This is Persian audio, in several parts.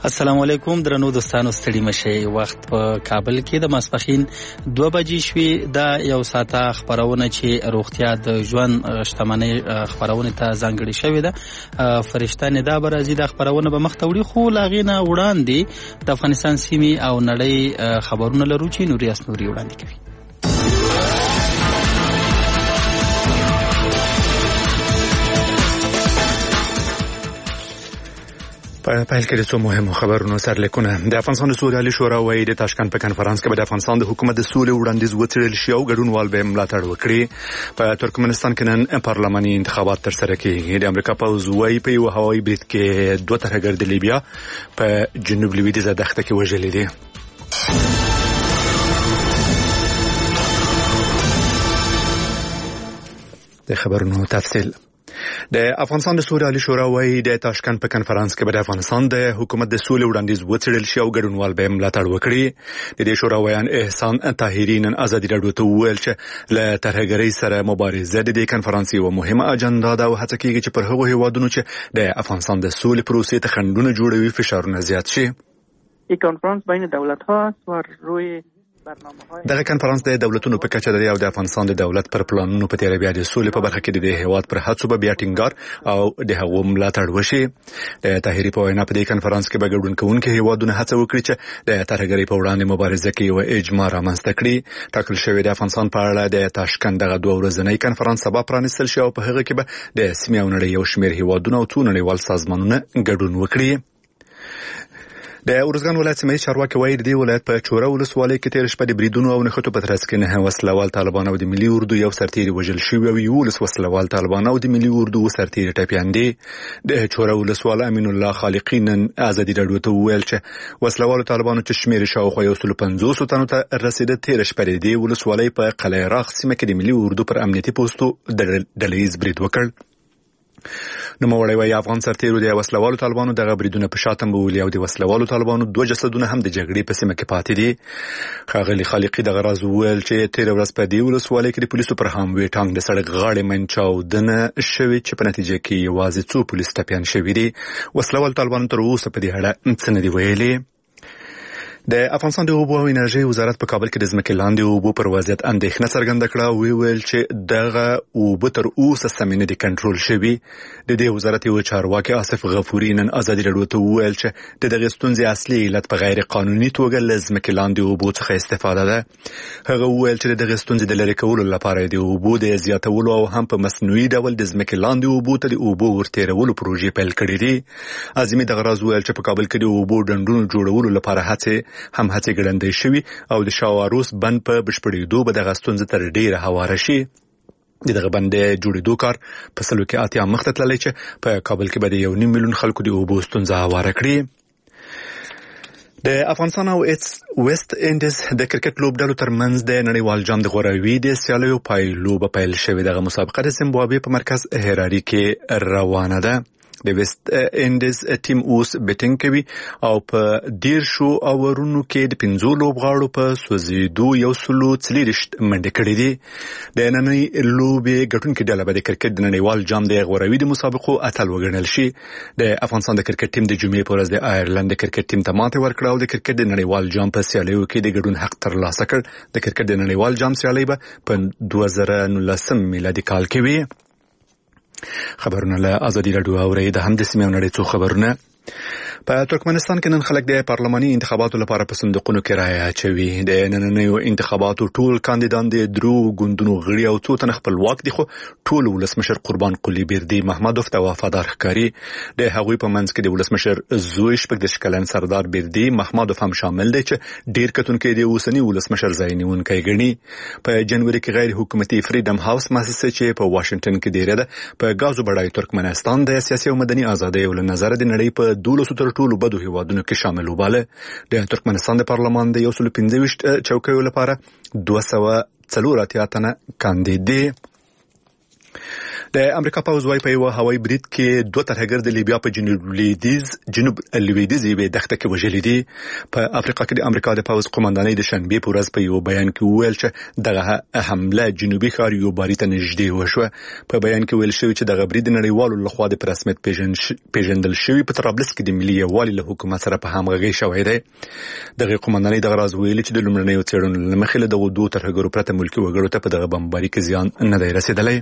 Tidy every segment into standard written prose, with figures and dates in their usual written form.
السلام علیکم درنو دوستانو ستړي مشه وخت په کابل کې د ماسپخین 2 بجې شوې دا یو ساعته خبرونه چې روغتیا د ژوند شتمنۍ خبرونه ته ځانګړي شوې ده فرشته ندا برازي د خبرونه به مختوري خو لاغینه وړاندې د افغانستان سیمې او نړۍ خبرونه لرو چې نوري اسنوري وړاندې کوي. په پیل کې د څو مهمو خبرونو سرلیکونه. د افغانستان سوریالي شورا وايي د تاشکند په کنفرانس کې به د افغانستان د حکومت د سولې وړاندیز وڅېړل شي او ګډونوال به ملاتړ وکړي. په ترکمنستان کې نن پارلماني انتخابات ترسره کېږي. د امریکا پوځ وايي په یو هوایي برید کې 2 ترهګر د لیبیا په جنوب لویدیځه دښته کې وژلي دي. د خبرونو تفصیل. د افغانستان د سوریالي شورا وايي د تاشکند په کنفرانس کې به د افغانستان د حکومت د سولې وړاندیز وڅېړل شي او ګډونوال به ملاتړ وکړي. د دې شورا ویان احسان طاهري نن ازادي راډیو ته وویل چې له ترهګرۍ سره مبارزه د دې کنفرانس یوه مهمه اجنډا ده او هڅه کېږي چې پر هغو هیوادونو چې د افغانستان د سولې پروسې ته خنډونه جوړوي فشارونه زیات شي. این کنفرانس بین دولت‌ها است و روی دغه کنفرانس د دولتونو په کچه لري او د افغانستان د دولت پر پلانونو په تیر بیا د سولې په برخه کې د هیواد پر هڅو به بیا ټینګار او د هغو ملاتړ وشي. د طاهري په وینا په دې کنفرانس کې به ګډون کوونکي هیوادونه هڅه وکړي چې د ترهګرۍ په وړاندې مبارزه کې یو اجماع رامنځته کړي. ټاکل شوی د افغانستان په اړه د تاشکند دغه 2 ورځنی کنفرانس سبا پرانیستل شو او په هغه کې به د سیمې او نړۍ یو شمېر هیوادونه او څو نړیوال سازمانونه ګډون وکړي. د ارزګان ولایت سیمه چارواکي وايي د دې ولایت په چوره ولسوالۍ کې تیر شپه د بریدونو او نښتو په ترڅ کې 9 وسلوال طالبان او د ملي اردو یو سرتیري وژل شوي او 11 وسلوال طالبان او د ملي اردو سرتیري ټپیان دي. د چوره ولسوال امین الله خالقی نن ازادي راډیو ته وویل چې وسلوال طالبانو چې شمېر شاوخوا 150 تنو ته رسیده تیر شپه د دې ولسوالۍ په قلعه راغ سیمه کې د ملي اردو پر امنیتي پوسټو ډلهییز برید وکړ. نوموړی وايي افغان سرتیرو د وسلوالو طالبانو دغه بریدونه په شاتم بولي او د وسلوالو طالبانو 2 جسدونه هم د جګړې په سیمه کې پاتې دي. ښاغلي خالقی دغه راز وویل چې تیر ورځ په دې ولسوالۍ کې د پولیسو پر هاموي ټانک د سړک غاړې منځ چاودنه شوې چې په نتیجه کې یوازې 2 پولیس ټپیان شوي دي. وسلوال طالبانو تر اوسه په دې اړه څه نه دي ویلي. د افغانستان د اوبو او انرژي وزارت په کابل کې د ځمکې لاندې اوبو پر وضعیت اندېښنه څرګنده کړه او ویل چې دغه اوبه تر اوسه سمې نه دي کنټرول شوي. د دې وزارت یو چارواکي آصف غفوري نن ازادي راډیو ته وویل چې د دغې ستونزې اصلي علت په غیر قانوني توګه له ځمکې لاندې اوبو څخه استفاده ده. هغه وویل چې د دغې ستونزې د لرې کولو لپاره د اوبو د زیاتولو او هم په مصنوعي ډول د ځمکې لاندې اوبو ته د اوبو ورتېرولو پروژې پیل کړې دي. اعظمي دغه راز وویل چې په کابل کې د اوبو ډنډونو جوړولو لپاره هڅې ګړندۍ شوي او د شاواروس بند په بشپړېدو به دغه ستونزه تر ډېره هواره شي. د دغه بند جوړېدو کار په سلو کې 80 مخ ته تللی چې په کابل کې به د 1.5 میلیون خلکو د اوبو ستونزه هواره کړي. د افغانستان او ویسټ انډیز د کرکټ لوبډلو ترمنځ د نړیوال جام د غوراوي د سیالیو پایلوبه پیل شوې. دغه مسابقه د زیمبابوې په مرکز هراري کې روانه ده. د ویسټ انډیز ټیم اوس بیټینګ کوي او په 10 اورونو کې د 15 لوبغاړو په سوځېدو 140 منډې کړې دي. د نننۍ لوبې ګټونکې ډله به د کرکټ د نړیوال جام د غوراوي د مسابقو اتل وګڼل شي. د افغانستان د کرکټ ټیم د جمعې په ورځ د آیرلند د کرکټ ټیم ته ماتې ورکړه او د کرکټ د نړیوال جام په سیالیو کې د ګډون حق ترلاسه کړ. د کرکټ د نړیوال جام سیالۍ به په 2019 میلادي کال کې وي. خبرونه له ازادي راډیو اورئ. د هم د سیمې او نړۍ څو خبرونه. په ترکمنستان کې نن خلک د پارلماني انتخاباتو لپاره په صندوقونو کې رایه اچوي. د نننیو انتخاباتو ټول کاندیدان د درو ګوندونو غړي او څو تنه خپلواک دي خو ټول ولسمشر قربان قلی بردي محمدوف ته وفادار ښکاري. د هغوی په منځ کې د ولسمشر زوی 14 کلن سردار بردي محمدوف هم شامل دی چې ډیر کتونکو د اوسنی ولسمشر ځای نیونکی ګڼي. په جنوري کې غیر حکومتي فریډم هاوس مؤسسه چې په واشنگټن کې ډیره ده په غازو بډای ترکمنستان د سیاسي او مدني ازادۍ ول نظر د نړۍ په 12 تر ټولو بدو هیوادونو کې شامل وباله. د ترکمنستان د پارلمان د 125 چوکیو لپاره 204 تنه کاندید دي. د امریکا پوځ وايي په یو هوایي برید کې 2 ترهګر د لیبیا په جنوب لویدیځ یوې دښته کې وژل دي. په افریقا کې د امریکا د پوځ قومندانۍ د شنبه په ورځ په یو بیان کې ویل چې دغه حمله جنوبي ښار یوباري ته نږدې وشوه. په بیان کې ویل شوی چې دغه برید نړیوالو لخوا د رسمیت پیژندل شوی په طرابلس کې د ملي یووالي له حکومت سره په همغږي شوی دی. دغه قومندانۍ دغه راز ویلي چې د لومړنیو څېړنو له مخې له دغو 2 ترهګرو پرته ملکي وګړو ته په دغه بمباري کې زیان نه دی رسیدلی.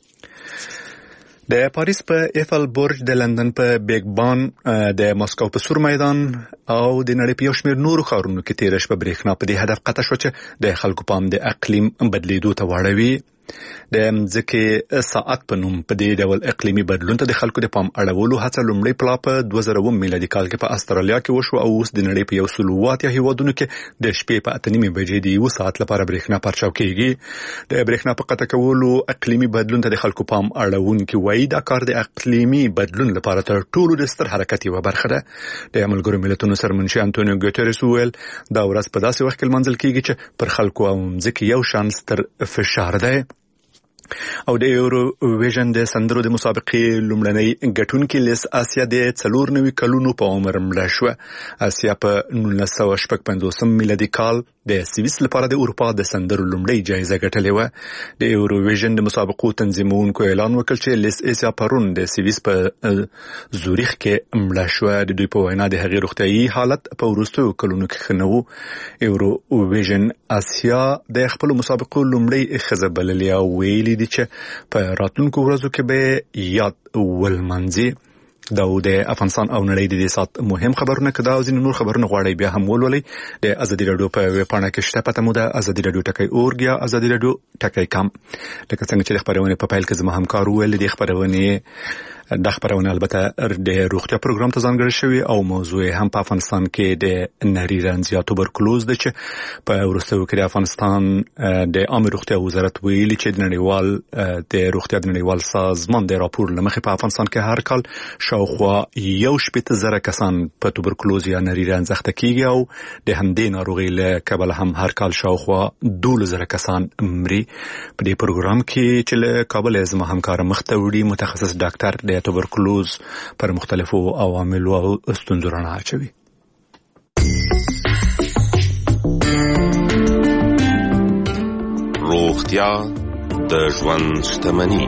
د پاریس په ایفل برج، د لندن په بیگ بان، د ماسکو په سور میدان او د نړۍ په یو شمېر نورو ښارونو کې تېره شپه برېښنا په دې هدف قطع شوه چې د خلکو پام د اقلیم بدلیدو ته واړوي. د ځکه ساعت په نوم په دې ډول اقلیمي بدلون ته د خلکو د پام اړولو هڅه لومړی پلا په 2000 میلادي کال کې په استرالیا کې وشو او اوس د نړۍ په یو سلوات یا هیوادونو کې د شپې په 8:30 بجې د 1 ساعت لپاره برېښنا پرچاو کیږي. د برېښنا په قطع کولو اقلیمي بدلون ته د خلکو پام اړونکي وایي دا کار د اقلیمي بدلون لپاره تر ټولو د ستر حرکت یوه برخه ده. د ملګرو ملتونو سرمنشي انټونیو ګوتریس ویل دا ورځ په داسې وخت کې لمانځل کیږي چې پر خلکو او ځکه یو شان ستر فشار ده. او د یورو ویژن د سندرو د مسابقې لومړنۍ ګټونکې لیس آسیا د 94 کلونو په عمر مړه شوه. آسیا په 1955 میلادي کال د سویس لپاره د اروپا د سندرو لومړۍ جایزه ګټلې وه. د یورو ویژن د مسابقو تنظیمونکو اعلان وکړ چې لیس آسیا پرون د سویس په زوریخ کې مړه شوه. د دوی په وینا د هغې روغتیايي حالت په وروستیو کلونو کې ښه نه و. یورو ویژن آسیا د خپلو مسابقو لومړۍ ښځه بللې او ویلي دي چې په راتلونکو ورځو کې به یاد ولمانځي. دا د افغانستان او نړۍ د دې سات مهم خبرونه کدا او ځینې نور خبرونه غواړي بیا هم ولولئ. د ازادي رادیو په ویب پاڼه کې شته پته مو ده ازادي رادیو ټکی اورګ یا ازادي رادیو ټکی کام. لکه څنګه چې د خبرونه په پیل کې زما همکار ویل دي خبرونه البته د روغتیا پروګرام ته ځانګړی شوی او موضوع هم په افغانستان کې د نری رنځ یا توبرکلوز ده چې په وروستیو کې د افغانستان د عامه روغتیا وزارت ویلي چې د روغتیا د نړیوال سازمان د راپور لمخې په افغانستان کې هر کال شاوخوا 1,000 کسان په توبرکلوز یا نری رنځ اخته کیږي او د همدې ناروغۍ له کبله هم هر کال شاوخوا 12,000 کسان مري. په دې پروګرام کې چې له کابل زما همکار مخته وړي متخصص ډاکټر د توبرکلوز پر مختلفو عواملو او ستونزو رڼا اچوي. روغتیا د ژوند شتمني.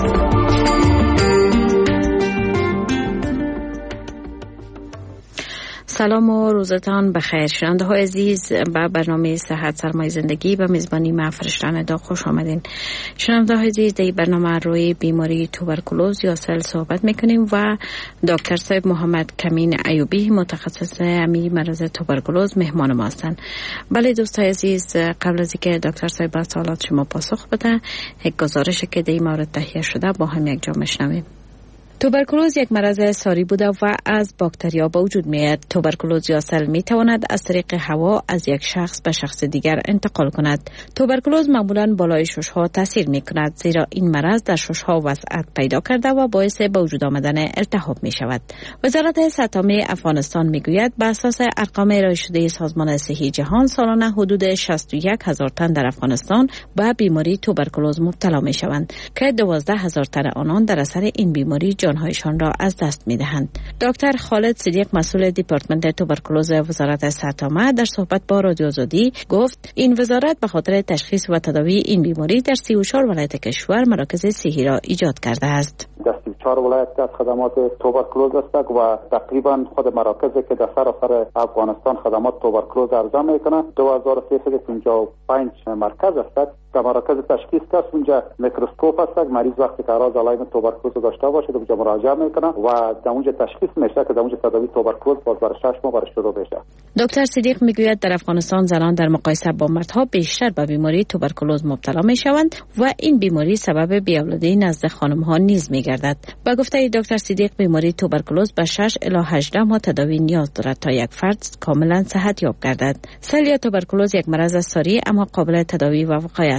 سلام و روزتان بخیر. شنونده های عزیز به برنامه صحت سرمایه زندگی به میزبانی من فرشتن ادا خوش آمدین. شنونده های عزیز در برنامه روی بیماری توبرکلوز یا سل صحبت میکنیم و دکتر صاحب محمد کمین ایوبی متخصص امی مرض توبرکلوز مهمان ما هستند. بله دوستای عزیز، قبل از اینکه دکتر صاحب به سوالات شما پاسخ بده یک گزارشی که در این مورد تهیه شده با هم یک جا میشنویم. توبرکلوز یک مرض ساری بوده و از باکتریا به وجود میاد. توبرکلوز یا سل می تواند از طریق هوا از یک شخص به شخص دیگر انتقال کند. توبرکلوز معمولا بالای ششها تاثیر می کند زیرا این مرض در ششها وسعت پیدا کرده و باعث به وجود آمدن التهاب می شود. وزارت صحت عامه افغانستان می گوید بر اساس ارقام ارائه شده سازمان صحی جهان سالانه حدود 61,000 تن در افغانستان به بیماری توبرکلوز مبتلا می شوند که 12,000 تن آنان در اثر این بیماری جانهایشان را از دست می‌دهند. دکتر خالد صدیق مسئول دپارتمنت توبرکلوز وزارت صحت عامه در صحبت با رادیو آزادی گفت این وزارت به خاطر تشخیص و تداوی این بیماری در 34 ولایت کشور مراکز صحی را ایجاد کرده است. در 34 ولایت از خدمات توبرکلوز است و تقریبا خود مراکزی که در سراسر افغانستان خدمات توبرکلوز ارائه می‌کنند 2355 مرکز است. در مراکز تشخیص است اونجا میکروسکوپ است، مریض وقتی که اعراض علائم توبرکلوز داشته باشه اونجا مراجعه میکنه و در اونجا تشخیص میشه که در اونجا تداوی توبرکلوز باز برای 6 ماه برای شروع بشه. دکتر صدیق میگوید در افغانستان زنان در مقایسه با مردها بیشتر به بیماری توبرکلوز مبتلا میشوند و این بیماری سبب بی‌اولادی نزد خانم‌ها نیز میگردد. با گفته دکتر صدیق بیماری توبرکلوز به 6 الی 18 ماه تداوی نیاز دارد تا یک فرد کاملا صحت یاب گردد. سل یا توبرکلوز یک مرض ساری اما قابل تداوی و وقایع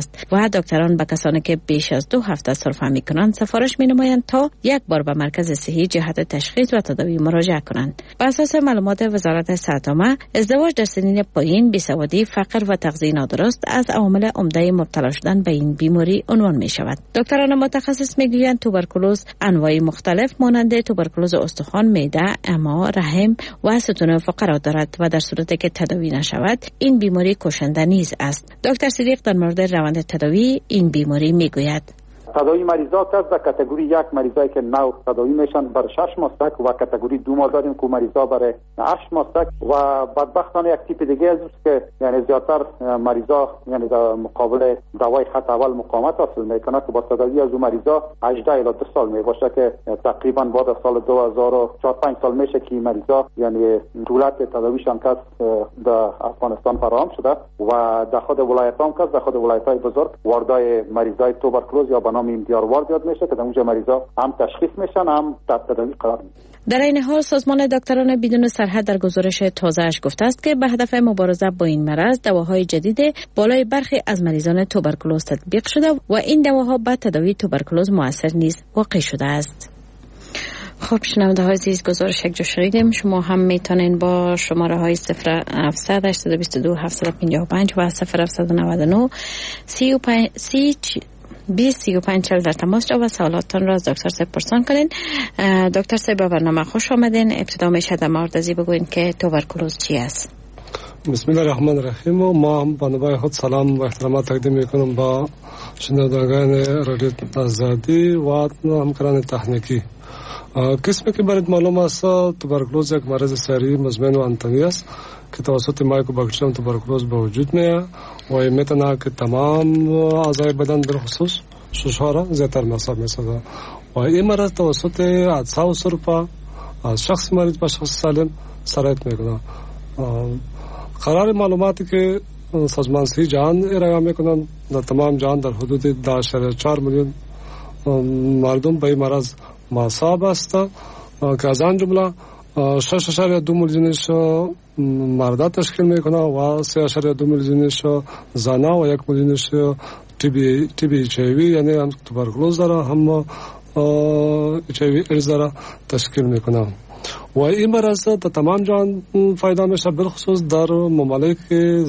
است و دکتران به کسانی که بیش از 2 هفته سرفه میکنند سفارش مینمایند تا یک بار به مرکز صحی جهت تشخیص و تداوی مراجعه کنند. بر اساس معلومات وزارت صحت عامه، ازدواج در سنین پایین، بیسوادی، فقر و تغذیه نادرست از عوامل عمده مبتلا شدن به این بیماری عنوان می شود. دکتران متخصص میگویند توبرکولوز انواع مختلف مانند توبرکولوز استخوان، معده، اما، رحم و ستون فقرات دارد و در صورتی که تداوی نشود این بیماری کشنده نیز است. دکتر صدیق در مورد روند تداوی این بیماری میگوید. تداوی مریضا که در کاتگوری 1 مریضایی که نو تداوی میشن بر 6 ماه و کاتگوری 2 ما داریم که مریضا برای 8 ماه و بدبختانه یک تیپ دیگه است که یعنی زیاتر مریضا یعنی در مقابل دوای خط اول مقاومت حاصل میکنه که با تداوی از اون مریضا 18 الی 2 سال میباشه که تقریبا بعد از سال 2004-5 سال میشه که مریضا یعنی دولت تداویشان کس در افغانستان فراهم شده و در خود ولایت هم کس در خود ولایت‌های بزرگ واردای مریضای توبرکولوز یا بنام امتیار وارد یاد میشه که در اونجا مریضا هم تشخیص میشن هم تحت تداوی قرار میگیرن. در این حال سازمان دکتران بدون سرحد در گزارش تازه‌اش گفته است که به هدف مبارزه با این مرض دواهای جدید بالای برخی از مریضان توبرکولوز تطبیق شده و این دواها به تداوی توبرکولوز مؤثر نیز واقع شده است. خب شنونده های عزیز، گزارش یک جا شنیدیم. شما هم میتونین با شماره های 0700 822 755 و 0799 35 در تماس را و سوالاتتان را از دکتر صاحب پرسان کنین. دکتر صاحب به برنامه خوش آمدین. ابتدا میشه در مورد ازی بگوین که توبرکولوز چی است؟ بسم الله الرحمن الرحیم. ما هم به نوبه خود سلام و احترامات تقدیم میکنم با شنوندگان رادیو آزادی و همکاران تکنیکی. قسمی که برات معلوم است توبرکولوز یک مرض سری مزمن و انتمی است که توسط مایکوباکتریوم توبرکولوز به وجود میاد و میتونه که تمام اعضای بدن در خصوص ششها را زیادتر مصاب میسازه و این مرض توسط عدسه و سرفه از شخص مریض به شخص سالم سرایت میکنه. قرار معلوماتی که سازمان صحت جهان ارائه میکنند در تمام جهان در حدود 10.4 میلیون مردم به این مرض مصاب است که از آن جمله 6.2 میلیونش مردا تشکیل میکنه و 3.2 میلیونش زنا و 1 میلیونش TB HIV یعنی هم توبرکولوز داره هم HIV ایدز داره تشکیل میکنه و این مرض در تمام جهان فایده میشه، بالخصوص در ممالک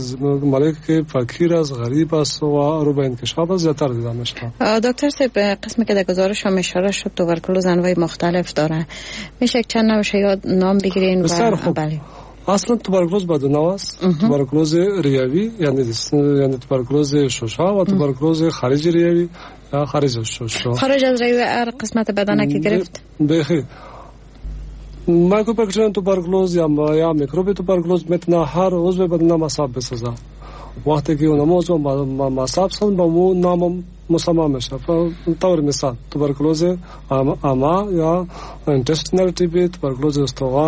که فقیر است، غریب است و رو به انکشاف است زیادتر دیده میشه. دکتر صاحب، قسمی که در گزارش هم اشاره شد توبرکولوز انواع مختلف داره، میشه چند نوعش یا نام بگیرین؟ بسیار خوب. بله. اصلا توبرکولوز به دو نوع است. توبرکولوز ریوی یعنی توبرکولوز شوشا و توبرکولوز خارج ریوی یا خارج شوشا. خارج از ریوی هر قسمت بدن که گرفت؟ بخیر. مایکوباکتریوم توبرکولوز یا میکروب توبرکولوز میتونه هر عضو بدن مصاب بسازه. وقتی که اون عضو مصاب شدن با اون نام مسمى میشه. طور مثال توبرکولوز اما یا اینتستینال TB، توبرکولوز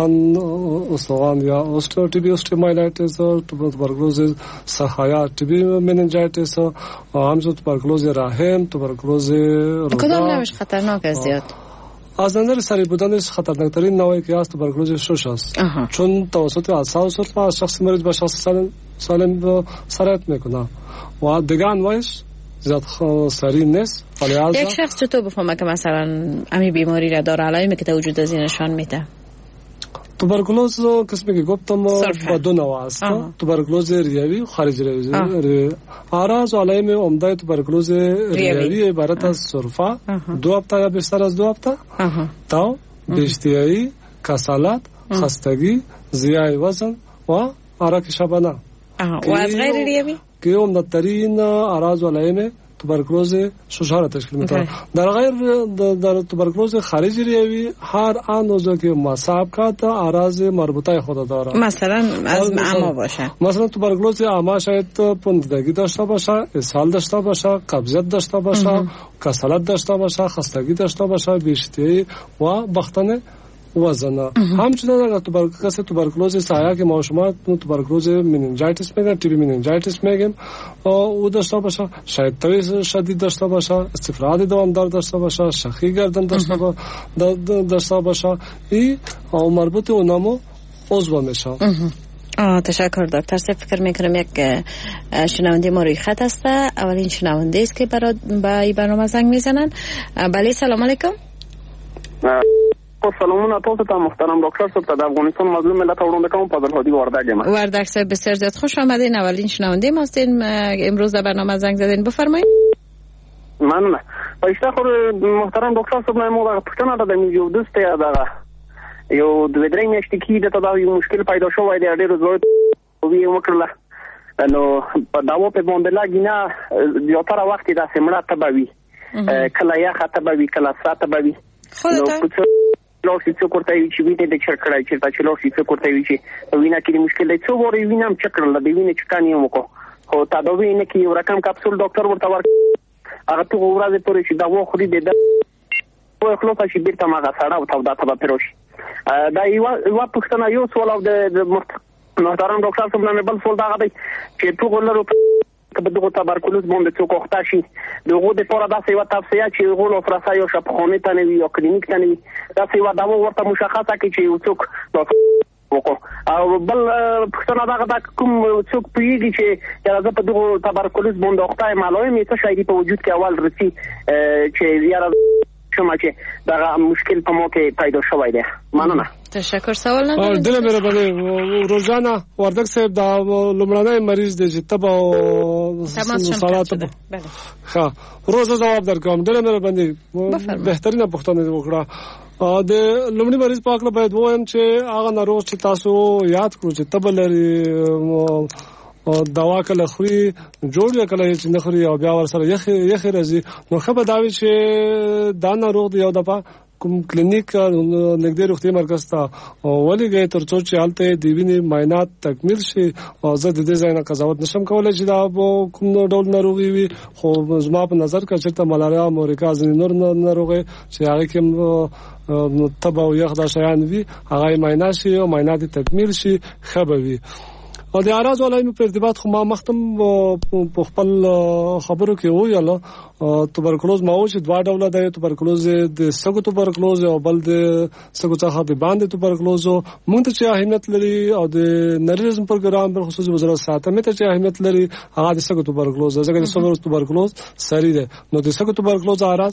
استخوان یا اوستو TB اوستیومایلاایتیس، توبرکولوز سحایا TB مننجایتیس و همچنین توبرکولوز رحم، توبرکولوز روده. کدام نوعش خطرناک است زیاد؟ از نظر سری بودنش خطرناکترین نوعی که است توبرکولوز شش است، چون توسط عدسه و سرفه از شخص مریض به شخص سالم سرایت میکنه و دیگه انواعش زیاد سری نیست. یک شخص چطور بفهمه که مثلا امی بیماری را داره؟ علائمی که وجود از این نشان میده؟ توبرکولوز قسمی که گفتم با دو نوع است. توبرکولوز ریوی و خارج ریوی. اعراض و علائم عمده توبرکولوز ریوی عبارت از سرفه 2 هفته یا بیشتر از 2 هفته، تاو، بیشتیایی، کسالت، خستگی، زیای وزن و عرق شبانه. و از غیر ریوی که عمده ترین اعراض و علائم توبرکولوز ششار تشکیل میده. در توبرکولوز خارج ریوی هر آن عضو که مصاب کرده اعراض مربوطه خود داره. مثلا از اما باشه، مثلا توبرکولوز اما شاید پوندگی داشته باشه، اسهال داشته باشه، قبضیت داشته باشه، کسالت داشته باشه، خستگی داشته باشه، بیشتری و باختن وزن. همچنین اگر توبرکولوز سایه که ما شما توبرکولوز مننجایتیس میگن، TB مننجایتیس میگیم، او داشته باشه، شاید توی شدید داشته باشه، استفراغ دوامدار داشته باشه، شخی گردن داشته باشه، این مربوط اونامو عضو میشه. تشکر دکتر صاحب. فکر میکنم یک شنونده ما روی خط است. اولین شنونده است که با این برنامه زنگ میزنن. بله سلام علیکم. سلامونه تاسو ته محترم ډاکټر صاحب ته د افغانستان مظلوم ملت وړاندې کوم په هادي وردګ یم. وردګ صاحب بسیار زیاد خوش آمدین. اولین شنونده ما هستین. امروز در برنامه زنگ زدین، بفرمایید. مننه. پښتو خو محترم ډاکټر صاحب مو دا پښتنه ده د یو دوست دا یو د درې میاشتې کې د یو مشکل پیدا شوی دی، ډېر زړه وی وکړله نو په داو په باندې لاګینا یو تر وخت دا سمړه تبوي کله یا خطبوي کله ساتبوي نو لوسي څو کوته وی چې وینې د چرکړای چې تا چې لوسي څو کوته وی چې وینا کې مشکل دی څو ورې وینم چکرل د وینې چکانې وکړو خو تا دا وینې کې یو رقم کپسول ډاکټر ورته ور هغه ته ورځې پورې چې دا و خو دې د په خپل په شي بیرته ما غسړه او تا دا ته پیروش دا یو پښتنه یو سوال او د محترم ډاکټر صاحب نه بل سوال دا غدي چې ټول ولرو په دغه تبرکلوز باندې څوک وخت شي دغه د پوره داسې یو تفصیل چې غول او فرصه یو شپخونه ته نه وي او کلینیک ته نه وي داسې یو دا ورته مشخصه کی چې څوک وکړو او بل پښتنه دا کوم څوک پیږي چې راځي په دغه تبرکلوز باندې وخت معلومه می څه شي په وجود کې اول رسی چې یاره شما چې دا مشکل په موقع پیدا شوی دی. مننه. تشکر. سوال نه لرم. دله مې باندې روزانه وردګ صاحب دا لومړنی مریض دی چې تبه او سوالات بله ها روزه جواب درکوم. دله مې باندې بهترینه پوښتنه وکړه د لومړني مریض په اړه باید وایم چې هغه ناروغ چې تاسو یاد کړو چې تبه لري او دوا کله خوري جوړ کله چې نه خوري او بیا ور سره یخ راځي نو خبر داوي چې دا ناروغ دی او د کوم کلینیک نږدې روغتي مرکز ته ولېږي ترڅو چې حالت دی ویني معاینات تکمیل شي او زه د دې ځای نه قضاوت نشم کولای چې دا کوم ډول ناروغي وي خو زما په نظر کې چې ملاریا مورګه ځینې نور ناروغي چې هغه کوم تبه او یخ دا شیان وي هغه معاینات شي او معاینات تکمیل شي خبوي او د اراز ولایمو په ارتباط خو ما مختم په خپل خبرو کې ویل توبرکلوز ما و چې دوه ډوله د توبرکلوز د سګو توبرکلوز او بل د سګو څخه به باندې توبرکلوز مونږ ته چې اهمیت لري او د نریزم پروګرام پر خصوصي وزارت ساتنه ته چې اهمیت لري هغه د سګو توبرکلوز ځکه د سګو توبرکلوز سری ده نو د سګو توبرکلوز اراز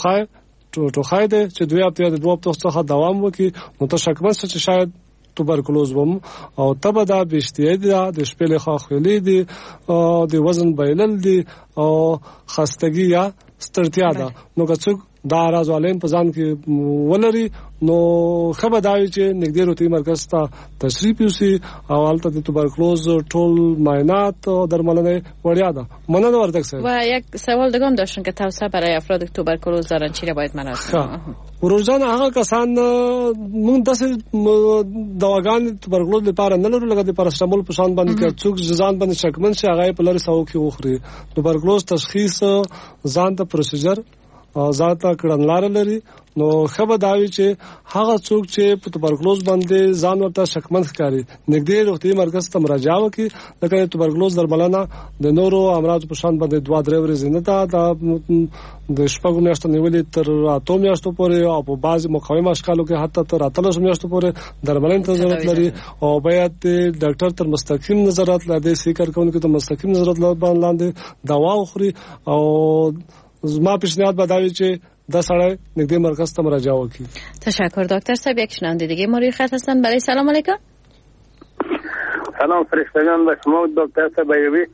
ټوخای ده چې دوی هفته د دوه هفتو څخه دوام وکړي نو ته شکمن چې شاید توبرکلوز وم او تبه دا بشتیه ده د شپېلې خاخلي دي او د وزن بایلل دي او خستګي یا ستړتیا ده نو که څوک دا راز علم په ځان کې ولري نو خبر داوي چې نږدې روغتي مرکز ته تشریف یوسي او هلته د توبرکلوز ټول معاینات او درملنه وړیا ده. مننه وردګ صاحب. و یک سوال دیگه هم داشتن که توصیه برای افراد که توبرکلوز دارن چی را باید مراجعه روزانه هغه کسان مونږ داسې دواګان توبرکلوز لپاره نه لرو لکه د پاراسټامول په شان باندې چې څوک ځان باندې شکمن شي هغه په لاري ساو کې وخوري. توبرکلوز تشخیص ځان ته پروسیجر ذاته کړنلار لري نو خبر داوي چې هغه څوک چې په توبرکلوز باندې ځان ورته شکمن ښکاري نږدې روغتي مرکز ته مراجعه وکړي لکه توبرکلوز درملنه د نورو امراض په شان باندې 2-3 ورځې نه د شپږو میاشتو نیولې تر 8 میاشتو پورې او په بعض مقاومه اشکالو کې حتی تر 13 میاشتو پورې درملنه ته ضرورت لري او باید ډاکټر تر مستقیم نظارت لاندې سیکر کوونکي ته مستقیم نظارت لاندې دوا وخوري او زما پیشنهاد بداوی چې دا سړی نږدې مرکز ته مراجعه وکړي. تشکر دکتر صاحب. یک شنونده دیگه ما روی خط هستن. بله سلام علیکم. سلام فرشتگان به شما دکتر صاحب ایوبی.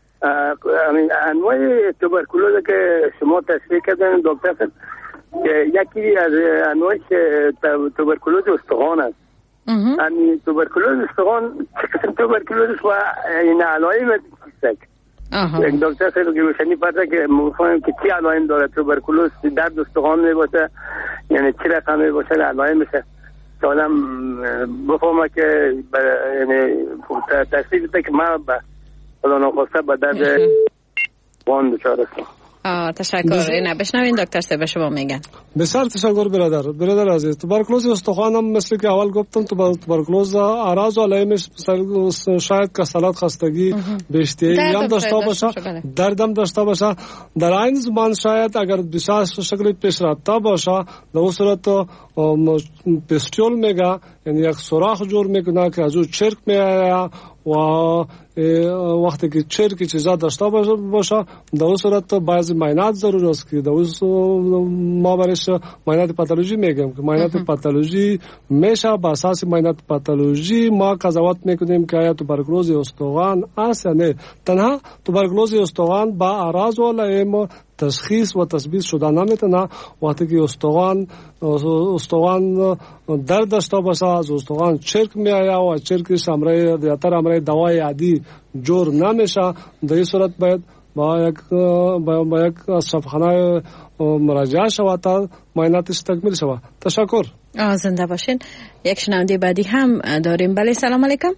انواع توبرکلوز که شما تشریح کردن دکتر صاحب یکی از انواع توبرکلوز استخوان است. همین توبرکلوز استخوان قسم توبرکلوز و این علائم است. یک دکتر صاحب که روشنی پرده که مفهوم که چی علائم داره توبرکلوز درد استخوان می باشه یعنی چی رقم می باشه علائم میشه که آدم بفهمه که یعنی تشریف ده که من به خدا نخواسته به درد وان دچار هستم. تشکر. اینا بشنوین دکتر صاحب شما میگن. بسیار تشکر برادر عزیز. توبرکلوز استخوان هم مثل که اول گفتم توبرکلوز اعراض و علائمش شاید کسالت، خستگی، بیشتری هم داشته باشه، درد هم داشته باشه. در این زمان شاید اگر بسیار شکلی پیش رفته باشه در اون صورت پستیول میگه، یعنی یک سوراخ جور میکنه که از اون چرک میآید و وقتی که چرکی چیزا داشته باشه در اون صورت بعضی معاینات ضرور است که در اون ما برش معاینات پاتولوژی میگیم که معاینات پاتولوژی میشه با اساس معاینات پاتولوژی ما قضاوت میکنیم که آیا توبرکلوز استخوان است یا نه. تنها توبرکلوز استخوان با اعراض و علائم تشخیص و تثبیت شده نمیتونه. وقتی که استخوان درد داشته باشه، از استخوان چرک میآید و چرکش امرای دوای عادی جور نمیشه، در این صورت باید با یک صفحانه مراجعه شود تا معایناتش تکمیل شود. تشکر. زنده باشین. یک شنونده بعدی هم داریم. بله سلام علیکم.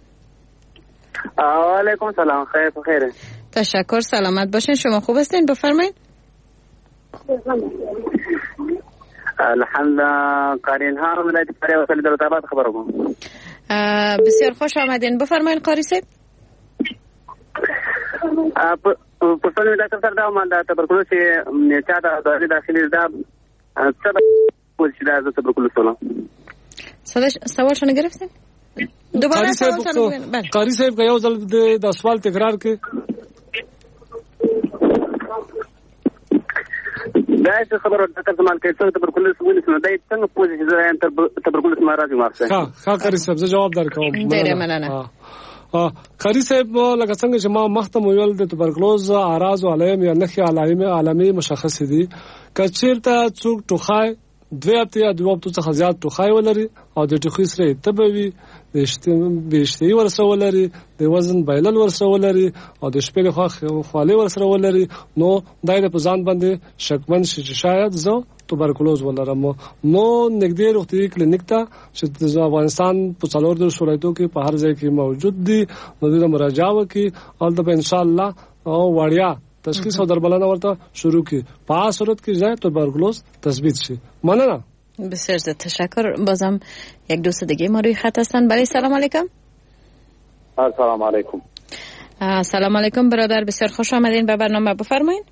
و علیکم سلام. خیر. تشکر. سلامت باشین. شما خوب هستین؟ بفرمایید. الحمدلله. قارین ها ولایت فاریاب وصل دولت خبر کوم. بسیار خوش آمدین. بفرمایید قاری صاحب. پرسنل ډاکټر سره دا ما د تبرکلوز چې چا د داخلي دا څه پوزیشن ده د تبرکلوز سره سوال شنو گرفتین؟ دوباره سوال شنو بله. قاری صاحب یو ځل د سوال تکرار کړئ. دا څه خبره ډاکټر زمان کې څنګه تبرکلوز ونیسو دا څنګه پوزیشن ده تبرکلوز ما راځي مارسه. ها قاری صاحب زه جواب درکوم. ډیره مننه. قاری صاحب لکه څنګه چې ما مخته ویل د توبرکلوز اعراض او علائم یا نښې علامې مشخص دي. که چیرته څوک ټوخی 2 هفته یا 2 هفتو څخه زیات ټوخی ولري او د ټوخي سره تبه وي، د اشتهي ورسره ولري، د وزن بایلل ورسره ولري او د شپې لخوا خوالې ورسره ولري، نو دا د ځان باندې شکمن شي چې شاید زه توبرکلوز ولرم. نو نږدې روغتیايي کلینیک ته چې د افغانستان په 4 ولایتو کې په هر ځای کې موجود دي نو د مراجعه وکړي او د ان شاء الله او وړیا تشخیص او درملنه ورته شروع کی. په صورت کې ځای توبرکلوز تثبیت شي. مننه. بسیار زیاد تشکر. بازم یک دوست دیگه ما روی خط هستن. بله سلام علیکم. سلام علیکم. سلام علیکم برادر. بسیار خوش آمدین به برنامه. بفرمایید.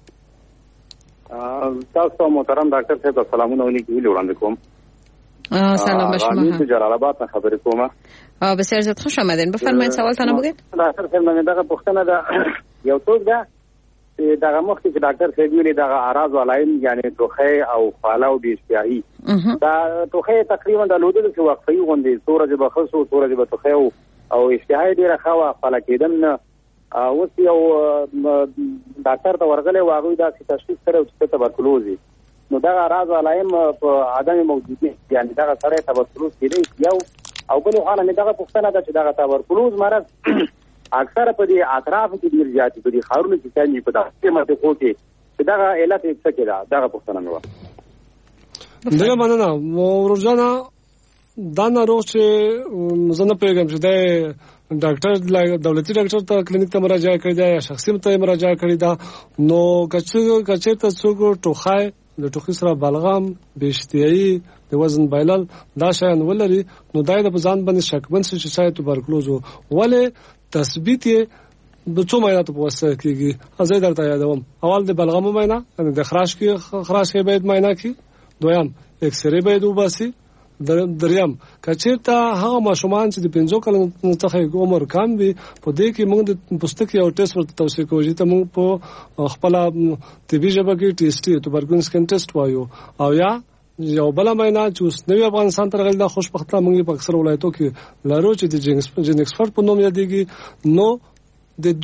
تاسو محترم ډاکټر صاحب سلامونه ولیکي وړاندې کوم. سلام به شما. من جلال آباد څخه خبرې کوم. بسیار زیاد خوش آمدین. بفرمایید سوال تنو بگید. ډاکټر صاحب من دغه پوښتنه ده یو څوک ده چې دغه مخکې چې ډاکټر صاحب ویلي دغه اعراض علائم یعنی ټوخی او خواله او بی‌اشتهایي دا ټوخی تقریبا د لودلو چې وقفي غوندي سورج بخصو سورج به ټوخی او اشتهایي ډیره خوا خپل کېدن اوس یو ډاکټر ته ورغلی واغوي دا چې تشخیص کړو چې تبرکلوز نو دا اعراض علائم په عدم موجودیت یعنی دا سره تبرکلوز کېدی یو او بل حاله نه دغه پوښتنه ده چې دا تبرکلوز مرض اکثر په دې اطراف کې ډیر زیات په دې خارونو کې ځای په دغه منطقو کې چې دا علت څه کې دا پوښتنه مې و. دغه مننه ورجانا دا ناروغ چې زنه پیغام چې دا ډاکټر دولتي ډاکټر ته کلینیک ته مراجعه کړی دا یا شخصي ته مراجعه کړی دا نو کچې ته څوک ټوخای د ټوخي سره بلغم بی‌اشتهایي د وزن بایلل دا شیان ولري نو دا د ځان باندې شکمن شي چې شاید توبرکلوز ولې تثبیت یې د څو معایناتو په واسطه کېږي. ازای درته یادوم اول د بلغم معاینه یعنی د خراش کې باید معاینه کی، دویم ایکس ری باید وباسي، دریم کچېرته هغه ماشومان چې د 5 کلونو څخه عمر کم وي په دې کې موږ د پوستکي او ټیسټ ورته توصیه کوو چې موږ په خپل طبي ژبه کې ټیسټ توبرکلوز سکن ټیسټ وایو او یا یو بل معاینه چې اوس نوی افغانستان ته راغلی دا خوشبختانه موږ په اکثر ولایتو کې لرو چې د جینکسفورد په نوم یادېږي. نو د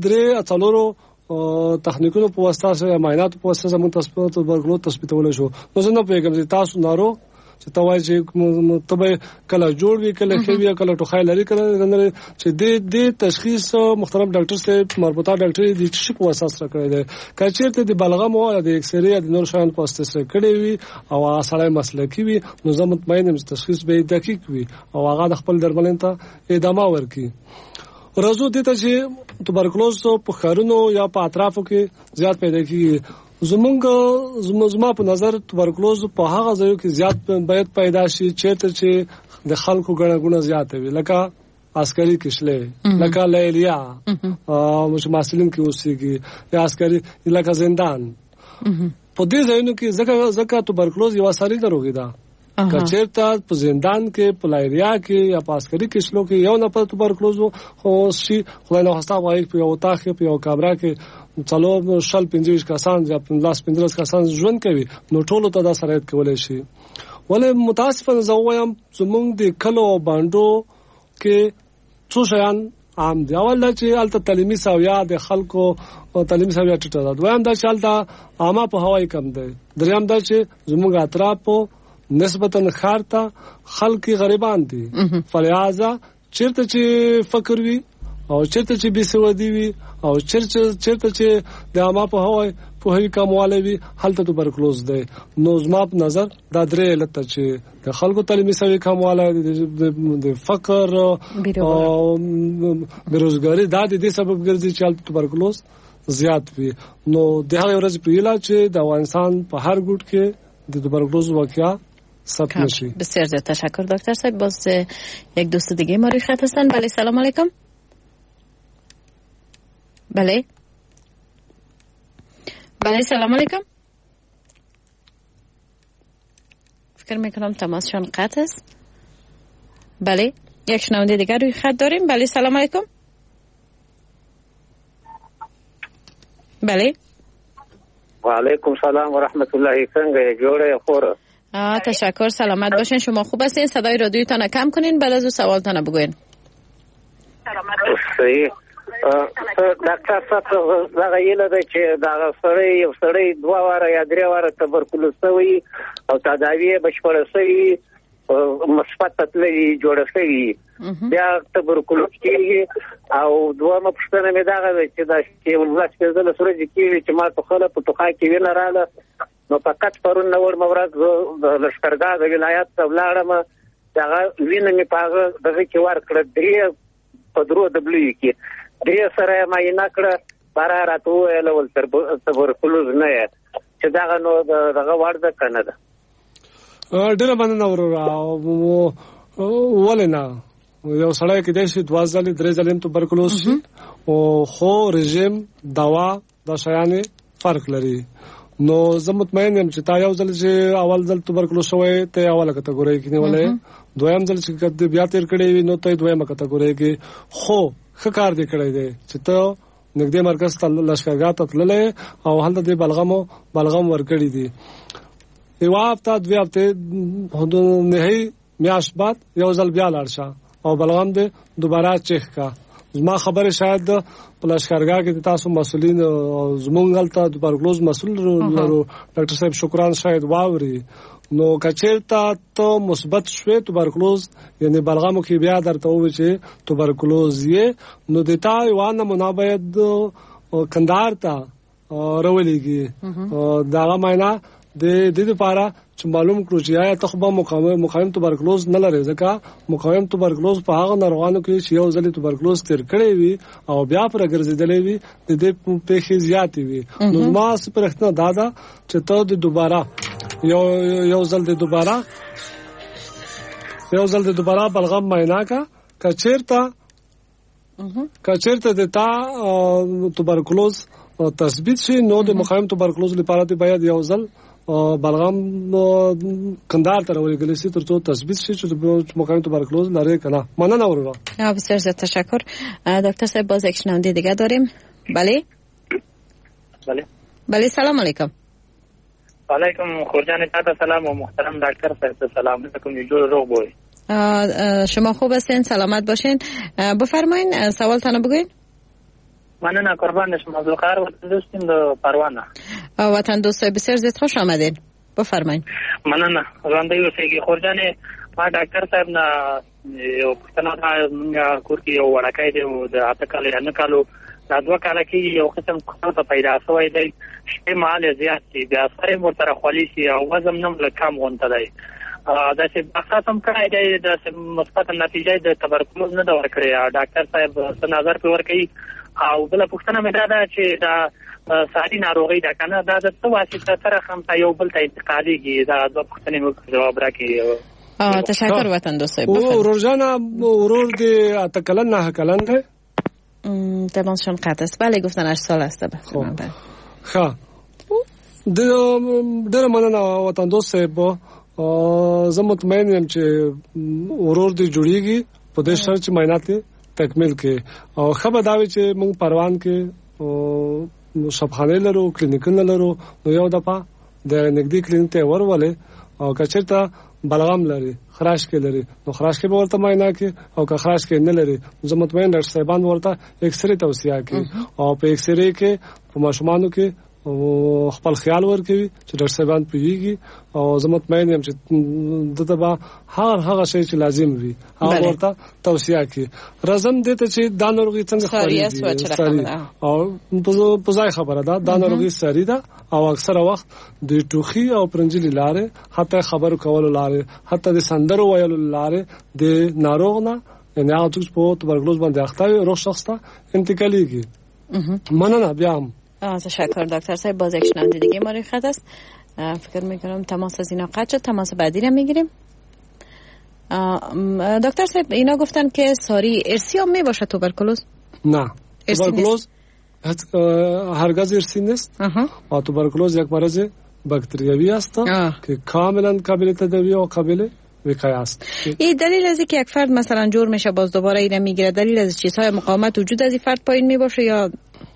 2-3 تخنیکونو په واسطه سره معاینات په واسطه زموږ توبرکلوز تثبیتول شو. نو زه نه پوهیږم چې تاسو ناروغ چې توای چې تبه کله جوړ وی کله خوي کله ټوخای لري کله نه چې د تشخیص محترم ډاکټر سره مربوطه ډاکټر د چی په اساس را کړی دی کچېرته د بلغم او د ایکس ری د نور شان په اساس سره کړی وي او سړی مسلکی وي نو زه مطمئن یم چې تشخیص به دقیق وي او هغه د خپل درملنې ته ادامه ورکړي. راځو دې ته چې توبرکلوز په خارونو یا په اطرافو کې زیات پیدا کیږي. زما په نظر توبرکلوز په هغه ځایو کې زیات باید پیدا شي چې د خلکو ګڼه زیات وي، لکه عسکري کشلې، لکه لیلیا مشماسلین کې اوسېږي، یا عسکري لکه زندان. په دې ځایونو کې ځکه توبرکلوز یو ساري ناروغي ده. کچېرته په زندان کې، په لیلیا کې یا په عسکري کشلو کې یو نه په توبرکلوز خو شي، خدای نه خواسته وایي په یو تاخ کې، په یو کامره کې څلور شل 25 کسان یا 15 کسان ژوند کوي، نو ټولو ته دا سرایت کولای شي. ولې متاسفانه زه وایم زمونږ د کلو باندو کې څو شیان عام دي. اول دا چې الته تعلیمي سویا د خلکو تعلیمي سویا ټیټه ده. دویم دا چې الته عامه په هواي کم ده. دریم دا چې زموږ اطراف نسبتا ښار ته خلک غریبان دي. فلهذا چیرته چې فقر وي او چیرته چې بېسوادي وي او چیرته چې د عامه په هواي په هوی کمواله وي، هلته توبرکلوز دی. نو زما په نظر دا درې علت چې د خلکو تعلیمي سوي کمواله، د فقر او بیروزګاری، دا د دې سبب ګرځي چې هلته توبرکلوز زیات وي. نو د هغې ورځې په هیله چې د افغانستان په هر ګوټ کې د توبرکلوز واقعا ثبت نشي. بسیار زیاد تشکر دکتر صاحب. باز یک دوست دیگه ما روی خط هستن. بله سلام علیکم. بله سلام علیکم. فکر میکنم تماسشان قطع است. بله یک شنونده دیگر روی خط داریم. بله سلام علیکم. بله و علیکم سلام و رحمت الله. څنګه جوړه خوره؟ تشکر، سلامت باشین. شما خوب هستین؟ صدای رادیوتان کم کنین، بعد از اون سوالتان بگوین. صحیح. ډاکټر صاحب دا غیله ده چې دا یو سړی 2 واره یا 3 واره توبرکلوز شوی او تداوی بشپړه شوی، مثبت تطلعي جوړه شوی، بیا توبرکلوز کېږي. او دومره پوښتنه مې دا ده چې دا چې ولس په ځل سره کېږي چې ما ته خله په توخا کې وینه رااله، نو فقط پرون نور مورد د لشکرګاه د ولایت ته ولاړم، هغه وینه مې پاغه دغه کې ورکړه 3 په درو دبليو کې 3 سره معاینه کړه، بارا راته ویل ول توبرکلوز نه چې دا نو دغه ورده کنه ده. ډېر مننه ورو ولنا یو سړی کې د شي 2 ځلې 3 ځلې توبرکلوز شي او خو رژیم دوا د شیانه فرق لري. نو زه مطمئن یم چې تا یو ځل چې اول ځل توبرکلوز شوی ته اوله کټګوري کې نیولې، دویم ځل چې بیا تیر کړی وي نو ته دویمه کټګوري کې. خو خکار دې کړی دی چې ته نږدې مرکز ته لشکرګاه ته تللې او هلته دې بلغم ورکړی دي. یو هفته 2 هفته نهایی میاشت بعد یو ځل بیا لاړ شه او بلغم دې دوباره چیک کا. زما خبره شاید په لشکرګاه کې تاسو مسولین زمونږ هلته توبرکلوز مسول لرو ډاکټر صاحب شکران شاید واوري. نو کچېرته ته مثبت شوي توبرکلوز یعنی بلغمو کې بیا درته وایي چې توبرکلوز یې، نو د تا یو نمونه باید کندهار ته راولېږي. دغه معنا د دې لپاره چې معلوم کړو چې آیا ته خو به مقاوم توبرکلوز نه لري، ځکه مقاوم توبرکلوز په هغه ناروغانو کې چې یو ځل توبرکلوز تیر کړی وي او بیا پر ګرځېدلې وي د دې پیښې زیاتې وي. نو ما سپارښتنه دا ده چې ته د دوباره یو ځل د دوباره بلغم معاینه کا. کچېرته د تا توبرکلوز تثبیت شي نو د مقاوم توبرکلوز لپاره باید یو ځل بلغم کندهار ته ورغلی سي ترڅو تثبیت شي چې مقاوم توبرکلوز لري کنه. مننه ورو. بسیار زیاد تشکر. دکتر صاحب باز یک شنونده دیگه داریم. بله سلام علیکم. علیکم خورجان تاتا سلام و محترم دکتر صاحب سلام علیکم. جور روغ بوی. شما خوب هستین؟ سلامت باشین. بفرمایین سوالتان بگوین. مننه قربان شما. زلقار وطن دوستیم د پروانه. وطن دوستای بسیار زیاد خوش آمدین. بفرمایین. مننه ژوندۍ اوسئ. خورجان ما ډاکټر صاحب نه یو پوښتنه ده. موږ کور کې یو وړکی دی د 8 کالو یا 9 کالو، دا 2 کاله کې یو قسم کوڅه پیدا شوی دی، شپې مهال زیات دي، بیا سر یې ورسره خولي شي او وزن هم لږ کم غونته دی. داسې بحثات هم کړی دی، داسې مثبته نتیجه د توبرکلوز نه ده ورکړې. ډاکټر صاحب څه نظر پرې ورکوي؟ او بله پوښتنه مې دا ده چې دا ساري ناروغي ده کنه دا د څه واسطه سره هم یو بل ته انتقالېږي دا د پښتنې مو جواب راکړي. تشکر وطن دوست صاحب. ورور جان ورور دی اتکلن نه کلن ده تماسشون قطع است. بله گفتن 8 سال است. خب در مننه وطن دوست صاحب. زه مطمئن یم چې ورور دی جوړیږي په دې شرط چې معاینات تکمیل کړي او خبر دا وي چې موږ پروان کې شفاخانه لرو کلینیکونه لرو نو یو دفعه د نږدې کلینیک ته ورولې او کچرته بلغم لري خراش کې لري نو خراش کې به ورته معاینه کې او که خراش کې نه لري زه مطمئن ډاکټر صاحبان ورته ایکسرې توصیه کوي او په ایکسرې کې په ماشومانو کې او خپل خیال ورکوي چې ډاکټر صاحبان پیږي او زه مطمئن یم چې دته به هغه شی چې لازم وي هغه ورته توصیه کوي. رزم دې ته چې دا ناروغي څنګه خوري او په ځای خبره ده دا ناروغي ساري ده او اکثره وخت د ټوخي او پرنجلي لارې حتی خبرو کولو لارې حتی د سندرو ویلو لارې د ناروغ نه یعنی هغه څوک په توبرکلوز باندې اخته وي روغ شخص ته انتقالیږي. مننه بیا هم. تشکر دکتر صاحب. باز یک شنونده دیگه ما روی خط است. فکر میکنم تماس از اینا قطع شد. تماس بعدی رو میگیریم. دکتر صاحب اینا گفتن که ساری ارسی هم میباشه توبرکلوز؟ نه توبرکلوز هرگز ارسی نیست. توبرکلوز یک مرض باکتریوی است که کاملا قابل تداوی و قابل وقایه است. این دلیل از که یک فرد مثلا جور میشه باز دوباره اینو میگیره دلیل از چیزهای مقاومت وجود از این فرد پایین میباشه یا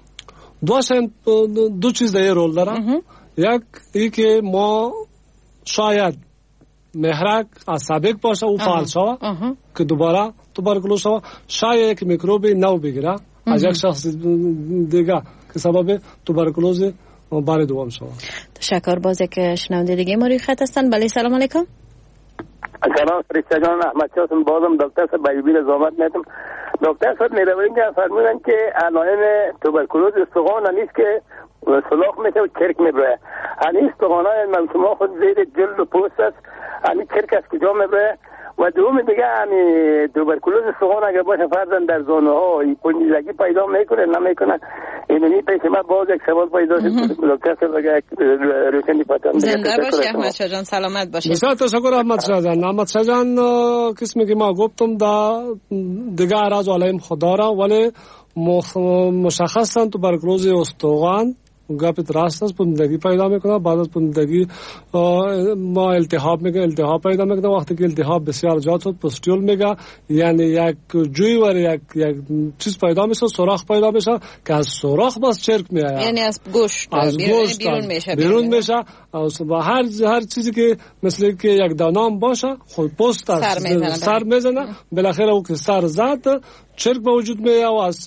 دو چیز در رول داره. یک ای که ما شاید محرک از سابق باشه او فعال شوه که دوباره توبرکلوز شوه شاید یک میکروب نو بگیره از یک شخص دیگه که سبب توبرکلوز بار دوم شوه. تشکر. باز یک شنونده دیگه ما روی خط هستن. بله سلام علیکم. سلام فرشته جان احمد شاه بازم دکتر صاحب بیبی زحمت میتم. دکتر صاحب میروین که فرمودن که علائم توبرکلوز استخوان نیست که سلاخ میشه و چرک میبره. این استخوان‌های شما خود زیر جلد و پوست است. این چرک از کجا میبره؟ و دوم دیگه همین توبرکلوز استخوان اگر باشه فرضاً در زانو ها پنجیزگی پیدا میکنه نمیکنه. اینمی پیش ما باز یک سوال پیدا شد. دکتر صاحب اگر روشنی پاتم. زنده باشی احمد شاه جان. سلامت باشی. بسیار تشکر احمد شاه جان. احمد شاه جان قسمی که ما گفتم دا دیگه اعراض و علائم خدا را ولی مشخصاً توبرکلوز استخوان گپت راست است پوندگی پیدا میکنه بعد از پوندگی ما التهاب پیدا میکنه وقتی که التهاب بسیار زیاد شد پوستیول میگه یعنی یک جوی ور یک چیز پیدا میشه سوراخ پیدا میشه که از سوراخ باز چرک میاد یعنی از گوشت بیرون میشه و هر چیزی که مثل که یک دانام باشه خود پوست سر میزنه بالاخره او که سر زد چرک به وجود میاد و از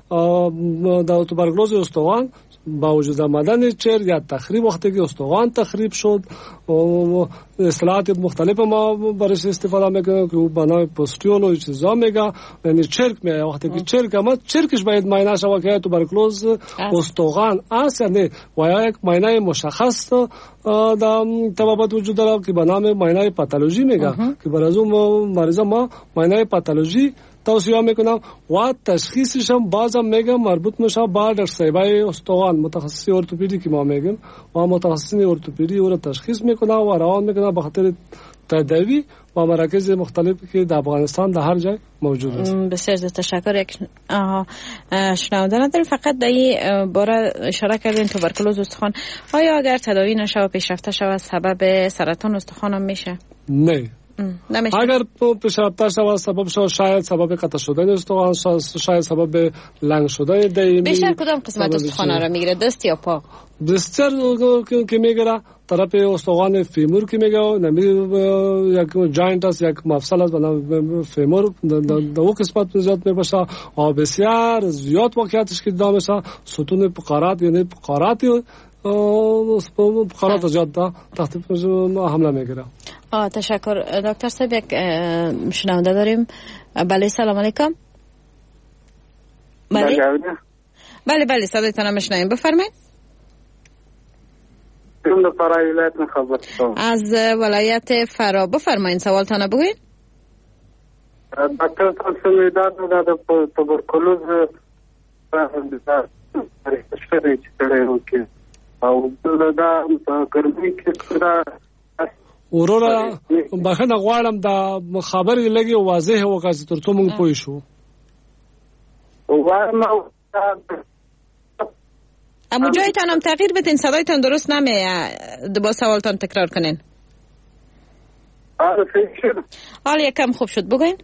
توبرکلوز استخوان با وجود آمدن چرک یا تخریب وقتی که استخوان تخریب شد و اصطلاحات مختلف ما برش استفاده میکنیم که بنای پوستیول و چیزا میگه یعنی چرک میاد وقتی که چرک اما چرکش باید معاینه شود که توبرکلوز استخوان است یا نه و یا یک معاینه مشخص در طبابت وجود داره که به نام معاینه پاتولوژی میگه که برای اون مریض ما معاینه پاتولوژی توصیه میکنم و تشخیصش هم بازم میگم مربوط میشه با دکتر صاحبای استخوان متخصص ارتوپدی که ما میگیم و متخصصین ارتوپدی او را تشخیص میکنه و روان میکنه به خاطر تداوی و مراکز مختلفی که در افغانستان در هر جای موجود است. بسیار تشکر. یک شنونده نداریم فقط در این باره اشاره کردین توبرکلوز استخوان آیا اگر تداوی نشه و پیشرفته شود سبب سرطان استخوان هم میشه؟ نه اگر پیشرفته شود سبب شود شاید سبب قطع شدن استخوان شاید سبب لنگ شدن دایمی. بیشتر کدام قسمت استخوان را میگیره دست یا پا؟ بیشتر که میگیره طرف استخوان فیمور که میگه نمی یک جاینت است یک مفصل است به نام فیمور در اون قسمت زیاد میباشه و بسیار زیاد واقعیتش که دام میشه ستون فقرات یعنی فقراتی فقرات زیاد تحت حمله میگیره. تشکر دکتر صاحب. یک شنونده داریم. بله سلام علیکم. بله صدایتان میشنویم بفرمایید. از ولایت فرا بفرمایید سوالتان بگویید. دکتر صاحب میداد توبرکلوز شته چې سره وکړي او دا ګرمي کې دا ورورا بخنه غواړم دا خبرې لګي واضح وکړه ترڅو موږ پوه شو. اما جایتان هم تغییر بدین، صدایتان درست نمیه، با سوالتان تکرار کنین. حال یکم خوب شد، بگوین.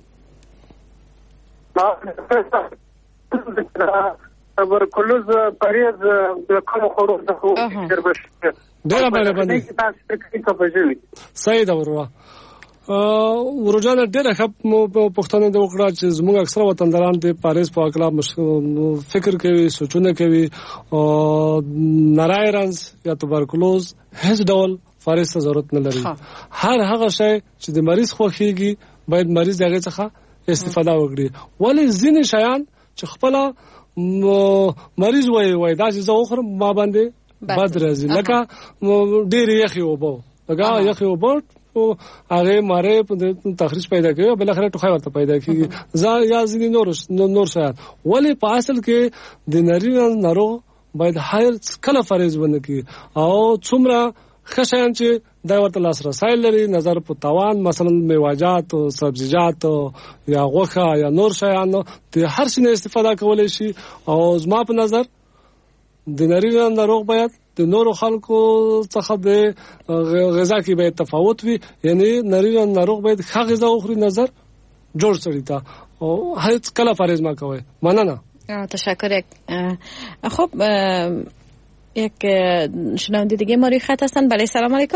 تبرکلوز پریز کم خروج ډیره مهرباني. صحیح ده وروا. ورجانه ډیره ښه پښتنه د وکړه چې زموږ اکثره وطنداران د پاریس په اړه فکر کوي، سوچونه کوي. نارای رنز یا تبرکلوز هیڅ ډول فاریس ته ضرورت نه لري. هر هغه شی چې د مریض خوښیږي باید مریض هغه څخه استفاده وکړي. ولی ځینې شیان چې خپل مریض وای دا چې زه وخورم ما باندې بد راځي، لکه ډېر یخي اوبه، لکه یخي اوبه هغه ماره په تخریش پیدا کوي، بل اخر ټوخی ورته پیدا کیږي. یا ځینې نور شیان. ولی په اصل کې د نارینه ناروغ باید هر کله فریض ونه کی او څومره خشایان چې دا ورته لاسرسی لري، نظر په توان، مثلا میوه‌جات او سبزیجات یا غوښه یا نور شیان د هر څه نه استفاده کولای شي. او زما په نظر د نارینه ناروغ باید د نورو خلکو څخه د غذا کې باید تفاوت وي، یعنی نارینه ناروغ باید ښه غذا وخوري، نظر جوړ سړی ته او هیڅ کله فریض ما کوي. مننه. تشکر. خب یک شنونده دیگه ما روی خط هستن. بله سلام علیکم.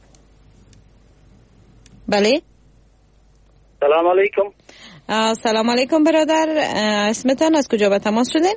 بله سلام علیکم. سلام علیکم برادر، اسمتان از کجا به تماس شدین؟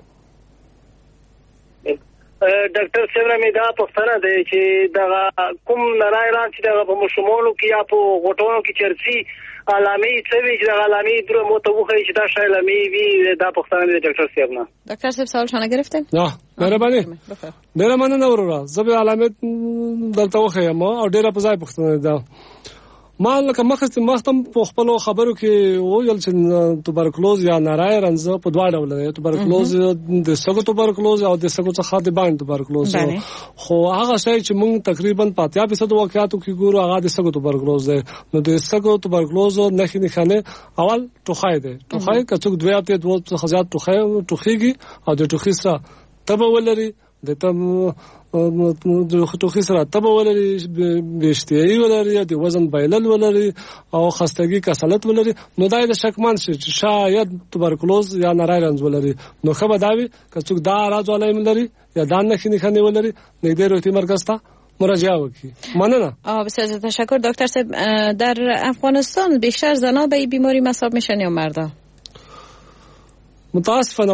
ډاکټر صاحب می دا پوښتنه ده چې دا کوم نارای ران چې دا په مشمولو کې یا په غټونو کې چرسي علامې څه وی چې دا علامې درو متوخه چې دا شای علامې وی دا پوښتنه ده ډاکټر صاحب نه. ډاکټر صاحب سوال شانه گرفتن؟ نه مهرباني. ډیره مننه ورور. زه به علامې دلته وخیم او ډیره په ځای پوښتنه ده. ما لکه مختم په خپل خبرو کې ویل چې توبرکلوز یا نارای رنز په دوه ډول دی. توبرکلوز د سګو توبرکلوز او د سګو څخه د باندې توبرکلوز. خو هغه شی چې موږ تقریبا 50% واقعاتو کې ګورو هغه د سګو توبرکلوز دی. نو د سګو توبرکلوز نه خنه اول ټوخای دی. ټوخای کڅوک دوه ته دوه څخه زیات ټوخیږي او د ټوخي سره تبه ولري، د ټوخي سره تبه ولري، بېشتهایي ولري، د وزن بایلل ولري او خستګي کسالت ولري. نو دا د شکمن شي چې شاید توبرکلوز یا نارای رنز ولري. نو خبر داوي که څوک دا راز علائم لري یا دا نښې ولري نږدې روغتي مرکز ته مراجعه وکړي. مننه. بسیار تشکر دکتر صاحب. در افغانستان بیشتر زنان به این بیماری مصاب میشن یا مردا؟ متاسفانه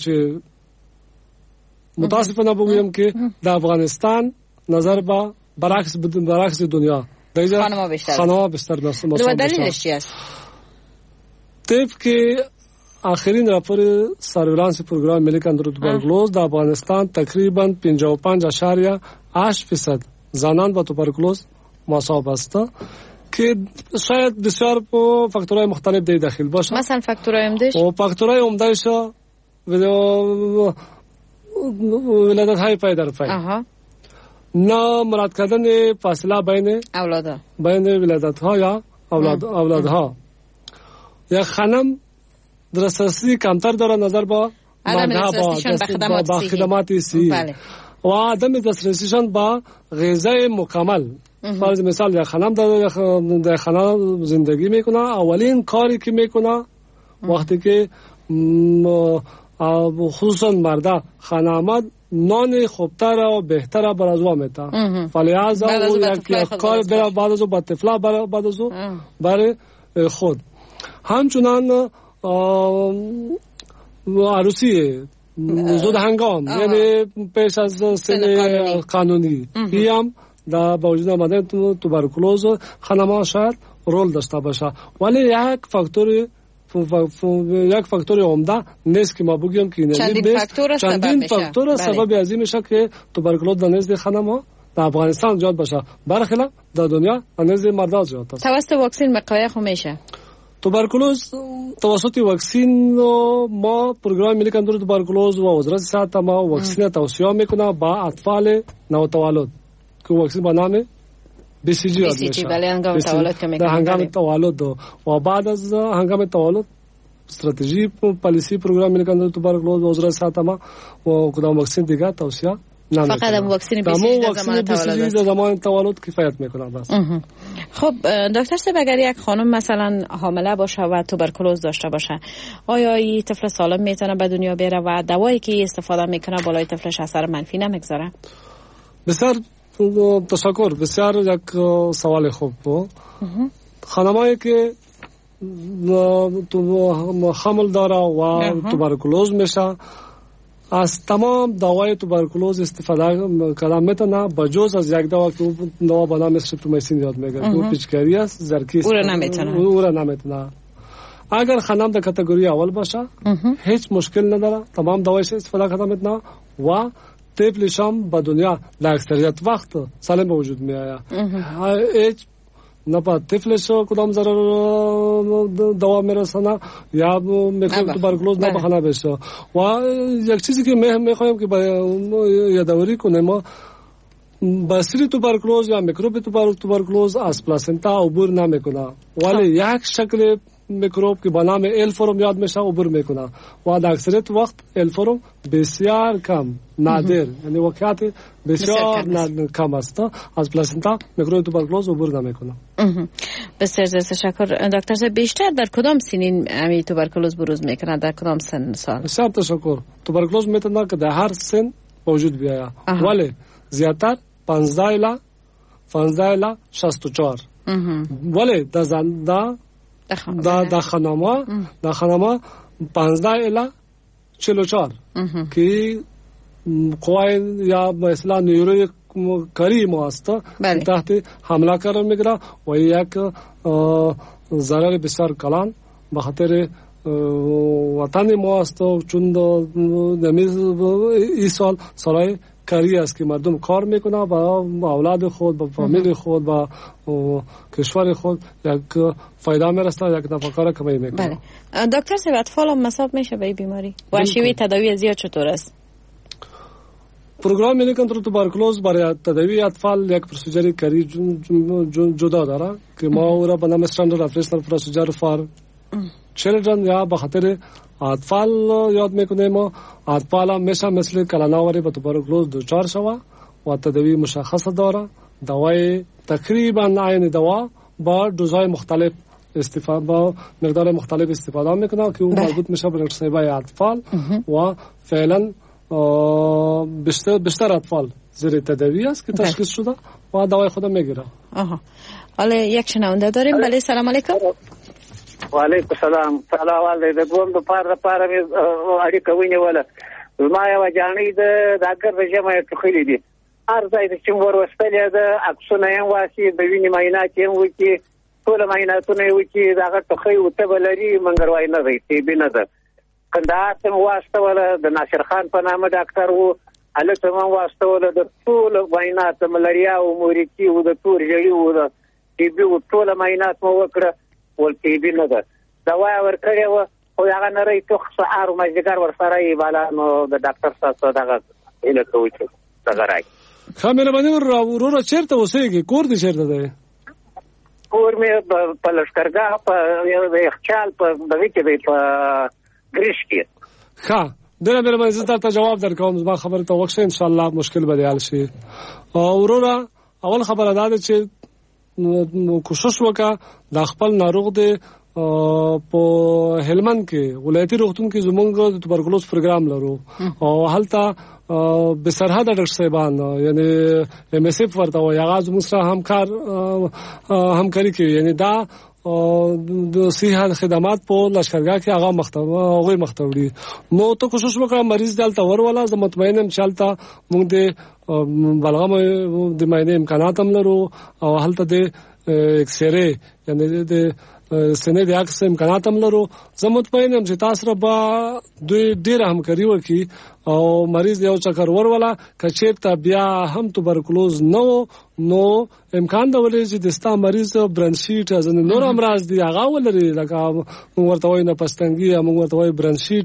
بگویم که در افغانستان نظر با برعکس دنیا خانم‌ها بیشتر مصاب میشن. دلیلش چی است؟ طبق آخرین راپور سرویلانس پروگرام ملی کنترل توبرکلوز در افغانستان تقریبا 55.8% زنان با توبرکلوز مصاب هستند که شاید بسیار فاکتورهای مختلف داخل باشه. مثلا فاکتورهای عمدهش و فاکتورهای عمدهش ولادت های پای در پای، نه مراد کردن فاصله بین ولادت ها یا اولادها. یا خانم دسترسی کمتر داره نظر با مردها با خدمات صحی و عدم دسترسیشان با غذای مکمل. فرض مثال یا خانم در خانه زندگی میکنه، اولین کاری که میکنه وقتی که خصوصا مردا خانه آمد نان خوبتر و بهتر برازوا میتا، فلهذا او یک کار بعد از با طفلا بعد از برای خود. همچنان عروسی زود هنگام یعنی پیش از سن قانونی هم در با وجود آمدن توبرکلوز خانم‌ها شاید رول داشته باشه. ولی یک فاکتور عمده نیست که ما بگیم که چندین فاکتور سبب ازی میشه که توبرکلوز در نزد خانم‌ها در افغانستان زیاد باشه، برخلاف در دنیا در نزد مردا زیاد است. توسط واکسن مقایسه میشه. توبرکلوز توسط واکسین ما پروگرام ملی کنترل توبرکلوز و وزارت صحت ما واکسین توصیه میکنه با اطفال نوتولد که واکسین به نام BCG بله هنگام تولد که میکنه هنگام تولد و بعد از هنگام تولد استراتژی پالیسی پروگرام ملی کنترل توبرکلوز و وزارت صحت ما و کدام واکسین دیگه توصیه فقط واکسین BCG در زمان تولد کفایت میکنه بس. خب دکتر صاحب اگر یک خانم مثلا حامله باشه و توبرکلوز داشته باشه آیا این طفل سالم میتونه به دنیا بیاره و دوایی که استفاده میکنه بالای طفلش اثر منفی نمیگذاره؟ بسیار تشکر. بسیار یک سوال خوب بود. خانمایی که حمل داره و توبرکلوز میشه از تمام دوای توبرکلوز استفاده کردن میتونه بجز از یک دوا که دوا به نام استریپتومایسین یاد میگه که پیچکاری است زرکی است او را نمیتونه. اگر خانم در کاتگوری اول باشه هیچ مشکل نداره تمام دوایش استفاده کردن میتونه و طفلش هم به دنیا در اکثریت وقت سالم به وجود میآید. هیچ نه با طفلش کدام ضرر دوا میرسونه یا میکروب توبرکلوز نه بخانه بشه. و یک چیزی که میخوایم که یادآوری کنیم ما باسیل توبرکلوز یا میکروب توبرکلوز از پلاسنتا عبور نمیکنه ولی یک شکل میکروب که به نام ال فرم یاد میشه عبور میکنه و در اکثریت وقت ال فرم بسیار کم نادر یعنی واقعیت بسیار کم است از پلاسنتا میکروب توبرکلوز عبور نمیکنه. بسیار تشکر دکتر صاحب. بیشتر در کدام سنین امی توبرکلوز بروز میکنه در کدام سال؟ بسیار تشکر. توبرکلوز میتونه که در هر سن وجود بیاید ولی زیادتر 15 الی 64 ولی در خانما 15 الی 44 که قوای یا مثلا نیروی کاری ما است تحت حمله قرار میگیره و یک ضرر بسیار کلان به خاطر وطن ما است چون این سالهای کاری است که مردم کار میکنه با اولاد خود با فامیل خود با کشور خود یک فایده میرسه یک نفع را کمی میکنه. بله دکتر صاحب اطفال هم مصاب میشه به این بیماری و شیوه تداوی زیاد چطور است؟ پروگرام ملی کنترل توبرکلوز برای تداوی اطفال یک پروسیجر کاری جدا داره که ما او را به نام استاندارد اپریشنال پروسیجر فار چیلدرن یا به خاطر اطفال یاد میکنیم. اطفال هم میشه مثل کلاناوری به توبرکلوز دچار شوه و تداوی مشخص داره. دوای تقریبا عین دوا با دوزهای مختلف با مقدار مختلف استفاده میکنه که اون مربوط میشه به نقصه‌های اطفال و فعلا بیشتر اطفال زیر تداوی است که تشخیص شده و دوای خود میگیره. حالا یک شنونده داریم. بله سلام علیکم. و علیکم السلام. سلام د دوم د پاره می اړیکه ونیوله. ما یو ځانې د اگر د جمع خېلې دي هر ځای چې ور وستلې د عکسونه یې واسي د وینې معاینات یې وکي ټول معایناتونه یې وکي دا ټخې او تبلري منګروای نه دی تی بنه ده کندهار ته واسطوله د ناصر خان په نامه ډاکټر وو الته ما واسطوله د ټول معاینات ملاریا او موريتي او د تور جړی وو د تی بي ټول معاینات مو وکړه ولته بنه ده دوا ورکړې و او هغه نری توخ سحر او مجګر ور سره یې بالا نو د ډاکټر صاحب دغه اله کوي چې څنګه راي خامل باندې ورور چیرته اوسېږي کور دې چیرته ده؟ کور مې په لشکرګاه په یو د خپل په دغه کې دی په ګریش کې. ښه دغه باندې زه ته جواب درکوم. زما خبره ته وښه ان شاء الله مشکل به حل شي. ورور اول خبره ده چې کوشش وکړه د خپل ناروغ دی په هلمند کې ولایتي روغتون کې زمونږ د توبرکلوز پروګرام لرو او هلته به سرحد ډاکټر صاحبان یعنی ام اس اف ورته وایي هغه زموږ سره همکاري کوي یعنی دا د صحت خدمات په لشکرګاه کې هغه مختوړي نو ته کوشش وکړه مریض دلته ورواله زه مطمئنم چې هلته موږ د بلغم د معاینې امکانات هم لرو او هلته د اکسرې یعنی د سینې د عکس امکانات هم لرو. زه مطمئن یم چې تاسو را به دوی ډېر همکاري وکړي او مریض یو چکر ورولا کچېرته بیا هم توبرکلوز نه نو امکان دا ولې چې د ستا مریض برانشیټ از نور امراض دي هغه ولري لکه موږ ورته وایو نه پستنګي یا موږ ورته وایو برانشیټ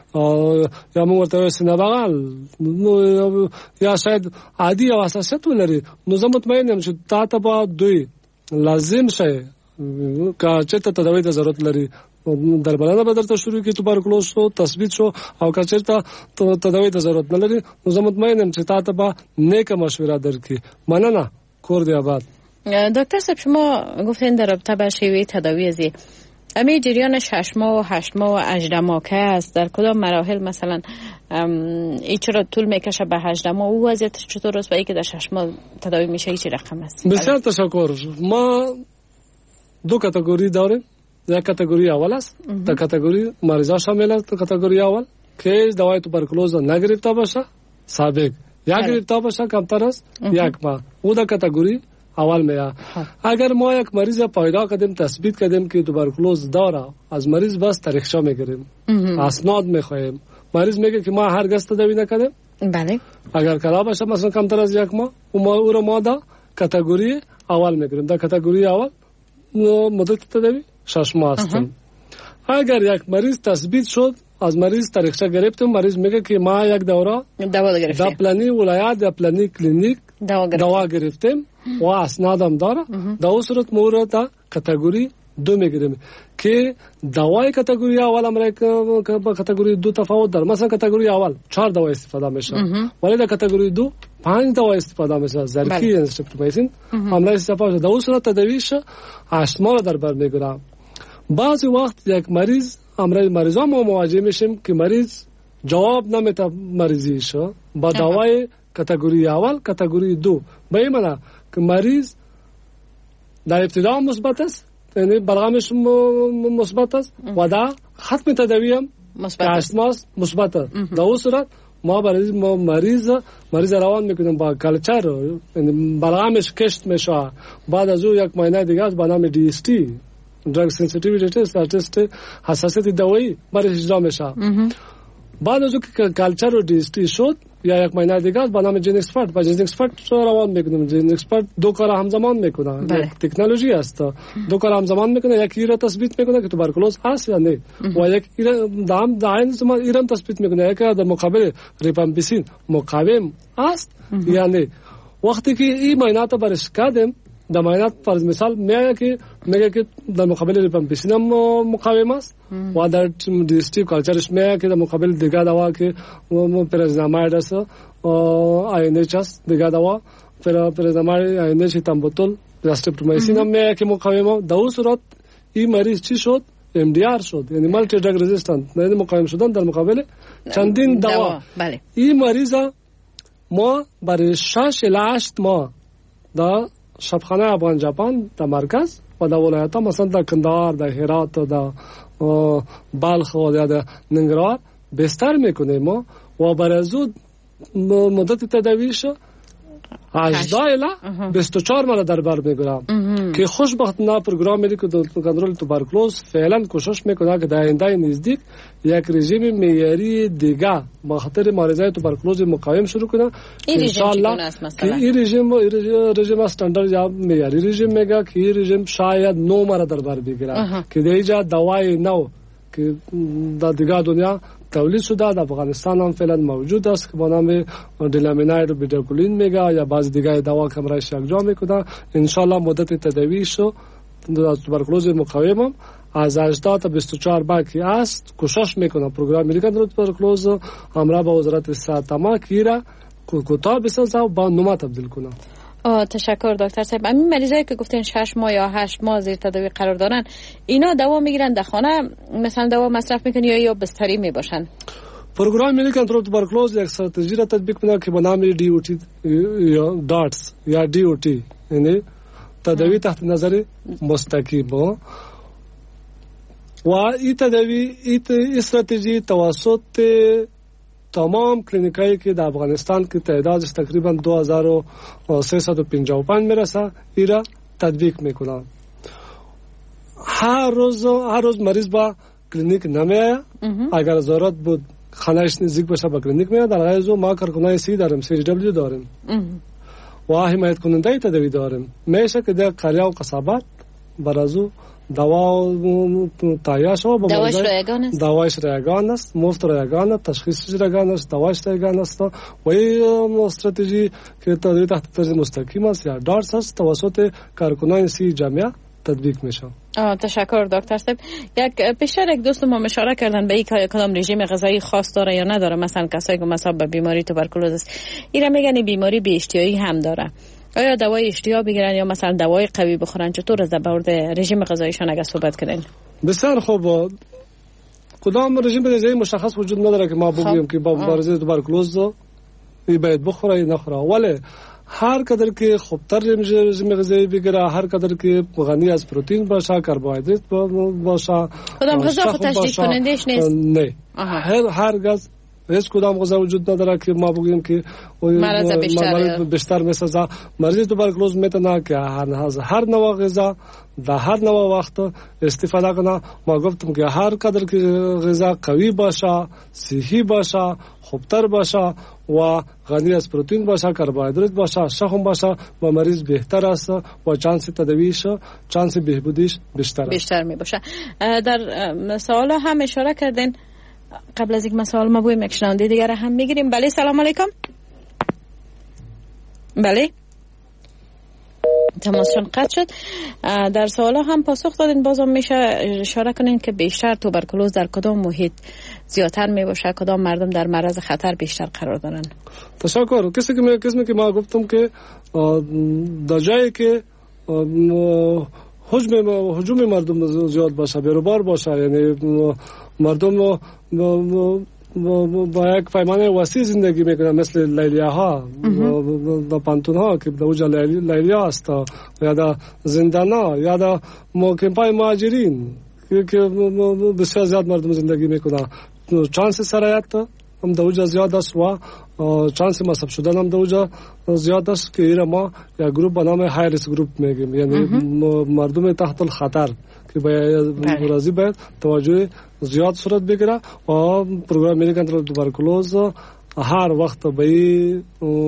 یا موږ ورته وایو سینه بغل نو یا شاید عادي او حساسیت ولري. نو زه مطمئن یم چې تاسو به دوی لازم شي که چېرته تداوی ته ضرورت لري درملنه به درته شروع کړي توبرکلوز شو تثبیت شو او که چېرته تداوی ته ضرورت نه لري نو زه مطمئن یم چې تاسو به نیکه مشوره درکړي. مننه. کور دی آباد. دکتر صاحب شما گفتین در رابطه با شیوه تداوی ازی امی جریان 6 ماه و 8 ماه و 18 ماه که است در کدام مراحل مثلا ای چرا طول میکشه به 18 ماه او وضعیتش چطور است و ای که در 6 ماه تداوی میشه ای چی رقم است؟ بسیار تشکر. ما دو کاتگوری داریم. یک کاتگوری اول است در کاتگوری مریضا شامل است. کاتگوری اول که دوای توبرکلوز نگرفته باشه سابق یا گرفته باشه کمتر است یک ماه او در کاتگوری اول میاد. اگر ما یک مریض پیدا کردیم تثبیت کردیم که توبرکلوز داره از مریض بس تاریخچه میگیریم اسناد میخوایم. مریض میگه که ما هرگز تداوی نکردیم. بله. اگر کلا باشه مثلا کمتر از یک ماه او رو ما در کاتگوری اول میگیریم. در کاتگوری اول مدت تداوی 6 ماه است. اگر یک مریض تثبیت شد از مریض تاریخچه گرفتیم مریض میگه که ما یک دوره دوا گرفتیم در پلانی ولایت در پلانی کلینیک دوا گرفتیم و اسنادم داره در اون صورت مورد در کاتگوری 2 میگیریم که دوای کاتگوری اول امریکا با کاتگوری 2 تفاوت داره. مثلا کاتگوری اول 4 دوا استفاده میشه ولی در کاتگوری 2 5 دوا استفاده میشه. زرکی استفاده عملا استفاده در اون صورت تداویش 8 ماه در بر میگیره. بعضی وقت یک مریضا ما مواجه میشیم که مریض جواب نمیده مریضیش با دوای کاتگوری اول کاتگوری 2 به این معنی که مریض در ابتدا مثبت است یعنی بلغمش مثبت است و در ختم تداوی هم مثبت است. در اون صورت ما مریض روان میکنیم با کلچر یعنی بلغمش کشت میشه. بعد از او یک ماه دیگه با نام DST درگ سنسیتیویتی تست حساسیت دوایی برای اجرا میشه. بعد از که کلچر و دیستی شد یا یک ماه دیگه با نام جین اکسپرت با جین اکسپرت روان میکنیم. جین اکسپرت دو کار همزمان میکنه. یک تکنولوژی است دو کار همزمان میکنه. یکی را تثبیت میکنه که توبرکلوز هست یا نه و یک دائم زمان ایران تثبیت میکنه که در مقابل ریپامپیسین مقاوم است یا نه. وقتی که این معاینات برش کردیم در معاینات فرض مثال میگه که در مقابل ریپامپیسین هم مقاوم است و در دیستیو کالچرش میگه که در مقابل دیگه دوا که پرازیناماید است آینچ است دیگه دوا پرازیناماید آینچ تامبوتول راستریپتومایسین هم میگه که مقاوم. در اون صورت این مریض چی شد؟ MDR شد یعنی مالتی درگ رزیستنت یعنی مقاوم شدن در مقابل چندین دوا. این مریض ما برای 6 الی 8 ماه در شبخانه افغان ژاپن در مرکز و در ولایت‌ها مثلا در کندهار در هرات در بلخ و در ننگرهار بستر میکنیم ما و برای زود مدت تداویش 18 الی 24 ماه در بر میگیرم که خوشبختانه پروگرام ملیکو کنترل توبرکلوز فعلا کوشش میکنه که در آینده نزدیک یک رژیم معیاری دیگه با خاطر مریضای توبرکلوز مقاوم شروع کنه. ان شاء الله که این رژیم استاندارد یا معیاری رژیم میگه که این رژیم شاید 9 ماه در بر بگیره که دیگه دوای نو که در دیگه دنیا تولید شده در افغانستان هم فعلا موجود است که با نام دیلامیناید و بیداکولین میگه یا بعض دیگه دوا که امرایش یکجا میکنه. ان شاء الله مدت تداویش در توبرکلوز مقاوم از 18 تا 24 باقی است. کوشش میکنه پروگرام ملی کنترل توبرکلوز همراه با وزارت صحت ما کیرا کوتاه بسازه و با نما تبدیل کنه. تشکر دکتر صاحب. همین مریضایی که گفتین 6 ماه یا 8 ماه زیر تداوی قرار دارن اینا دوا میگیرن در خانه مثلا دوا مصرف میکنن یا بستری میباشن؟ پروگرام ملی کنترل توبرکلوز یک استراتژی را تطبیق میکنه که به نام DOT یا داتس یا DOT یعنی تداوی تحت نظر مستقیم و این تداوی این استراتژی توسط تمام کلینیکایی که در افغانستان که تعدادش تقریبا 2355 میرسه ایرا تطبیق میکنن. هر روز مریض با کلینیک نمیاد. اگر ضرورت بود خانه‌اش نزدیک باشه با کلینیک میاد. در غیر از اون ما کارکنای سی داریم، CHW داریم و حمایت کننده تداوی داریم. میشه که در قریه و قصابات برازو دوا تهیه شود. دواش رایگان است، مفت رایگان است، تشخیصش رایگان است، دواش رایگان است و این استراتژی که تحت تنظیم مستقیم است یا دارس است توسط کارکنان سی جامعه تطبیق میشه. تشکر دکتر صاحب. پیشتر یک دوست ما اشاره کردن به این که کدام رژیم غذایی خاص داره یا نداره. مثلا کسایی که مصاب به بیماری توبرکولوز است اینا میگن بیماری بی اشتیایی هم داره. آیا دوای اشتها بگیرن یا مثلا دوای قوی بخورن؟ چطور از در رژیم غذاییشان اگه صحبت کنین؟ بسیار خوب. کدام رژیم غذایی مشخص وجود نداره که ما بگیم که با مبارزه توبرکولوز این باید بخوره یا نخوره. ولی هر قدر که خوبتر رژیم غذایی بگیره، هر قدر که غنی از پروتئین باشه، کربوهیدرات باشه، کدام غذا خود تشدید کنندش نیست؟ نه. هرگز هیچ کدام غذا وجود نداره که ما بگیم که مرض بیشتر میسازه. مریض توبرکولوز میتونه که هر نوع غذا در هر نوع وقت استفاده کنه. ما گفتم که هر قدر که غذا قوی باشه، صحی باشه، خوبتر باشه و غنی از پروتئین باشه، کربوهیدرات باشه، شحم باشه و مریض بهتر است و چانس تداویش، چانس بهبودیش بیشتر می باشه. در سوال هم اشاره کردین. قبل از اینکه مسائل ما بویم یک شنونده دیگر هم میگیریم. بله سلام علیکم. بله تماسشون قطع شد. در سوالا هم پاسخ دادین. بازم میشه اشاره کنین که بیشتر توبرکولوز در کدام محیط زیادتر می باشه، کدام مردم در معرض خطر بیشتر قرار دارن؟ تشکر. کسی که ما گفتم که در جایی که هجوم مردم زیاد باشه، بیروبار باشه، یعنی مردم با یک پیمانه وسیع زندگی میکنن، مثل لیلیاها و پانتونها که در اوجا لیلیا است، یا در زندانا یا در کمپای مهاجرین که بسیار زیاد مردم زندگی میکنن. چانس سرایت هم در اوجا زیاد است و چانس مصاب شدن هم در اوجا زیاد است که ایرا ما یک گروپ به نام های ریسک گروپ میگیم، یعنی مردم تحت الخطر که باید توجه زیاد صورت بگیره و پروگرام ملی کنترل توبرکولوز هر وقت به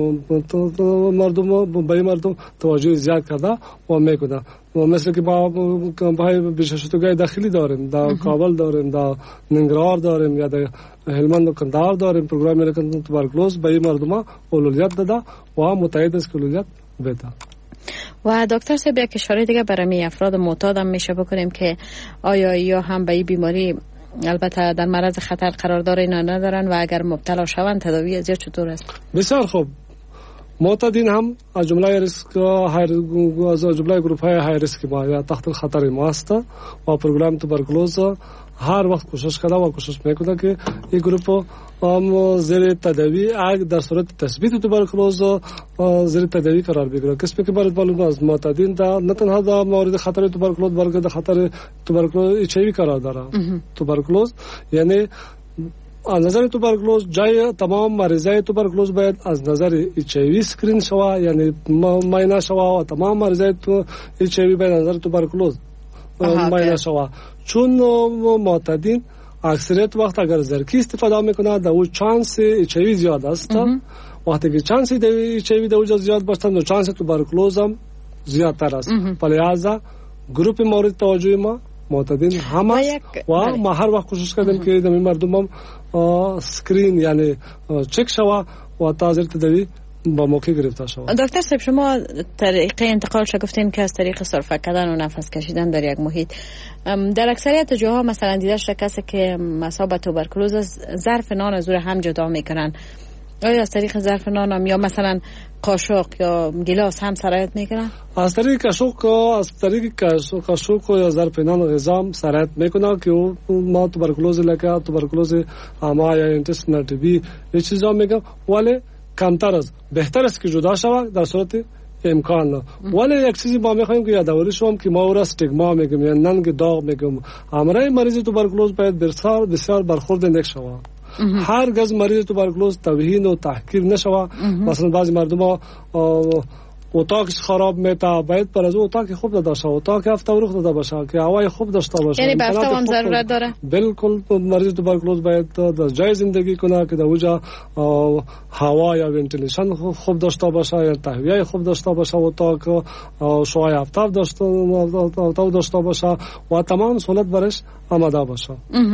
مردم توجه زیاد کرده و میکنه. مثل که ما بیشتر داخلی داریم، در کابل داریم، در ننگرهار داریم یا در هلمند و کندهار داریم. پروگرام ملی کنترل توبرکولوز به مردم اولویت داده و متعهد است که اولویت بده. و دکتر صاحب یک اشاره دیگه برای افراد معتاد هم میشه بکنیم که آیا یا هم به این بیماری البته در معرض خطر قرار داره اینا ندارن و اگر مبتلا شوند تداوی از چطور است؟ بسیار خوب. معتادین هم از جمله ریسک از جمله گروپ های های ریسک ما یا تحت خطر ما است و پروگرام توبرکولوز هر وقت کوشش کرده و کوشش میکنه که این گروپ زیر تداوی اگر در صورت تثبیت توبرکولوز زیر تداوی قرار بگیره. کسی که برای معلوم است معتادین نه تنها در مورد خطر توبرکولوز بلکه در خطر توبرکولوز HIV قرار داره. توبرکولوز یعنی از نظر توبرکولوز جای تمام مریضای توبرکولوز باید از نظر HIV سکرین شود، یعنی معاینه شود و تمام مریضای HIV باید از نظر توبرکولوز معاینه شود. چون معتادین اکثریت وقت اگر زرکی استفاده میکنه در او چانس HIV زیاد است. وقتی که چانس HIV در او زیاد باشه نو چانس توبرکولوز هم زیادتر است. لذا گروپ مورد توجه ما معتادین هم است و ما هر وقت کوشش کردیم که در مردم هم سکرین یعنی چک شود و تازه تداوی با موقع گرفته شود. دکتر صاحب شما طریقه انتقالش گفتین که از طریق سرفه کردن و نفس کشیدن در یک محیط. در اکثریت جاها مثلا دیده شده کسی که مصاب به توبرکولوز ظرف نان از هم جدا میکنن. آیا از طریق ظرف نان هم یا مثلا قاشق یا گلاس هم سرایت میکنن؟ از طریق قاشق یا ظرف نان غذا سرایت میکنه که ما توبرکولوز لکه توبرکولوز اما یا اینتستینال تی بی یه چیزا میگم، ولی کمتر است. بهتر است که جدا شود در صورت امکان نه. ولی یک چیزی ما میخوایم که یادآوری شوم که ما او را استیگما میگم یا ننگ داغ میگم. همراه مریض توبرکولوز باید بسیار برخورد نیک شود. هرگز مریض توبرکولوز توهین و تحقیر نشود. مثلا بعضی مردم اتاقش خراب میشه، باید پر از اتاق خوب داده باشه، اتاق هفته ورخ داده باشه که هوای خوب داشته باشه. یعنی به هفته هم ضرورت داره. بالکل مریض توبرکلوز باید در جای زندگی کنه که در اونجا هوا یا ونتیلیشن خوب داشته باشه یا تهویه خوب داشته باشه، اتاق شعاع آفتاب داشته باشه و تمام سهولت برش آماده باشه.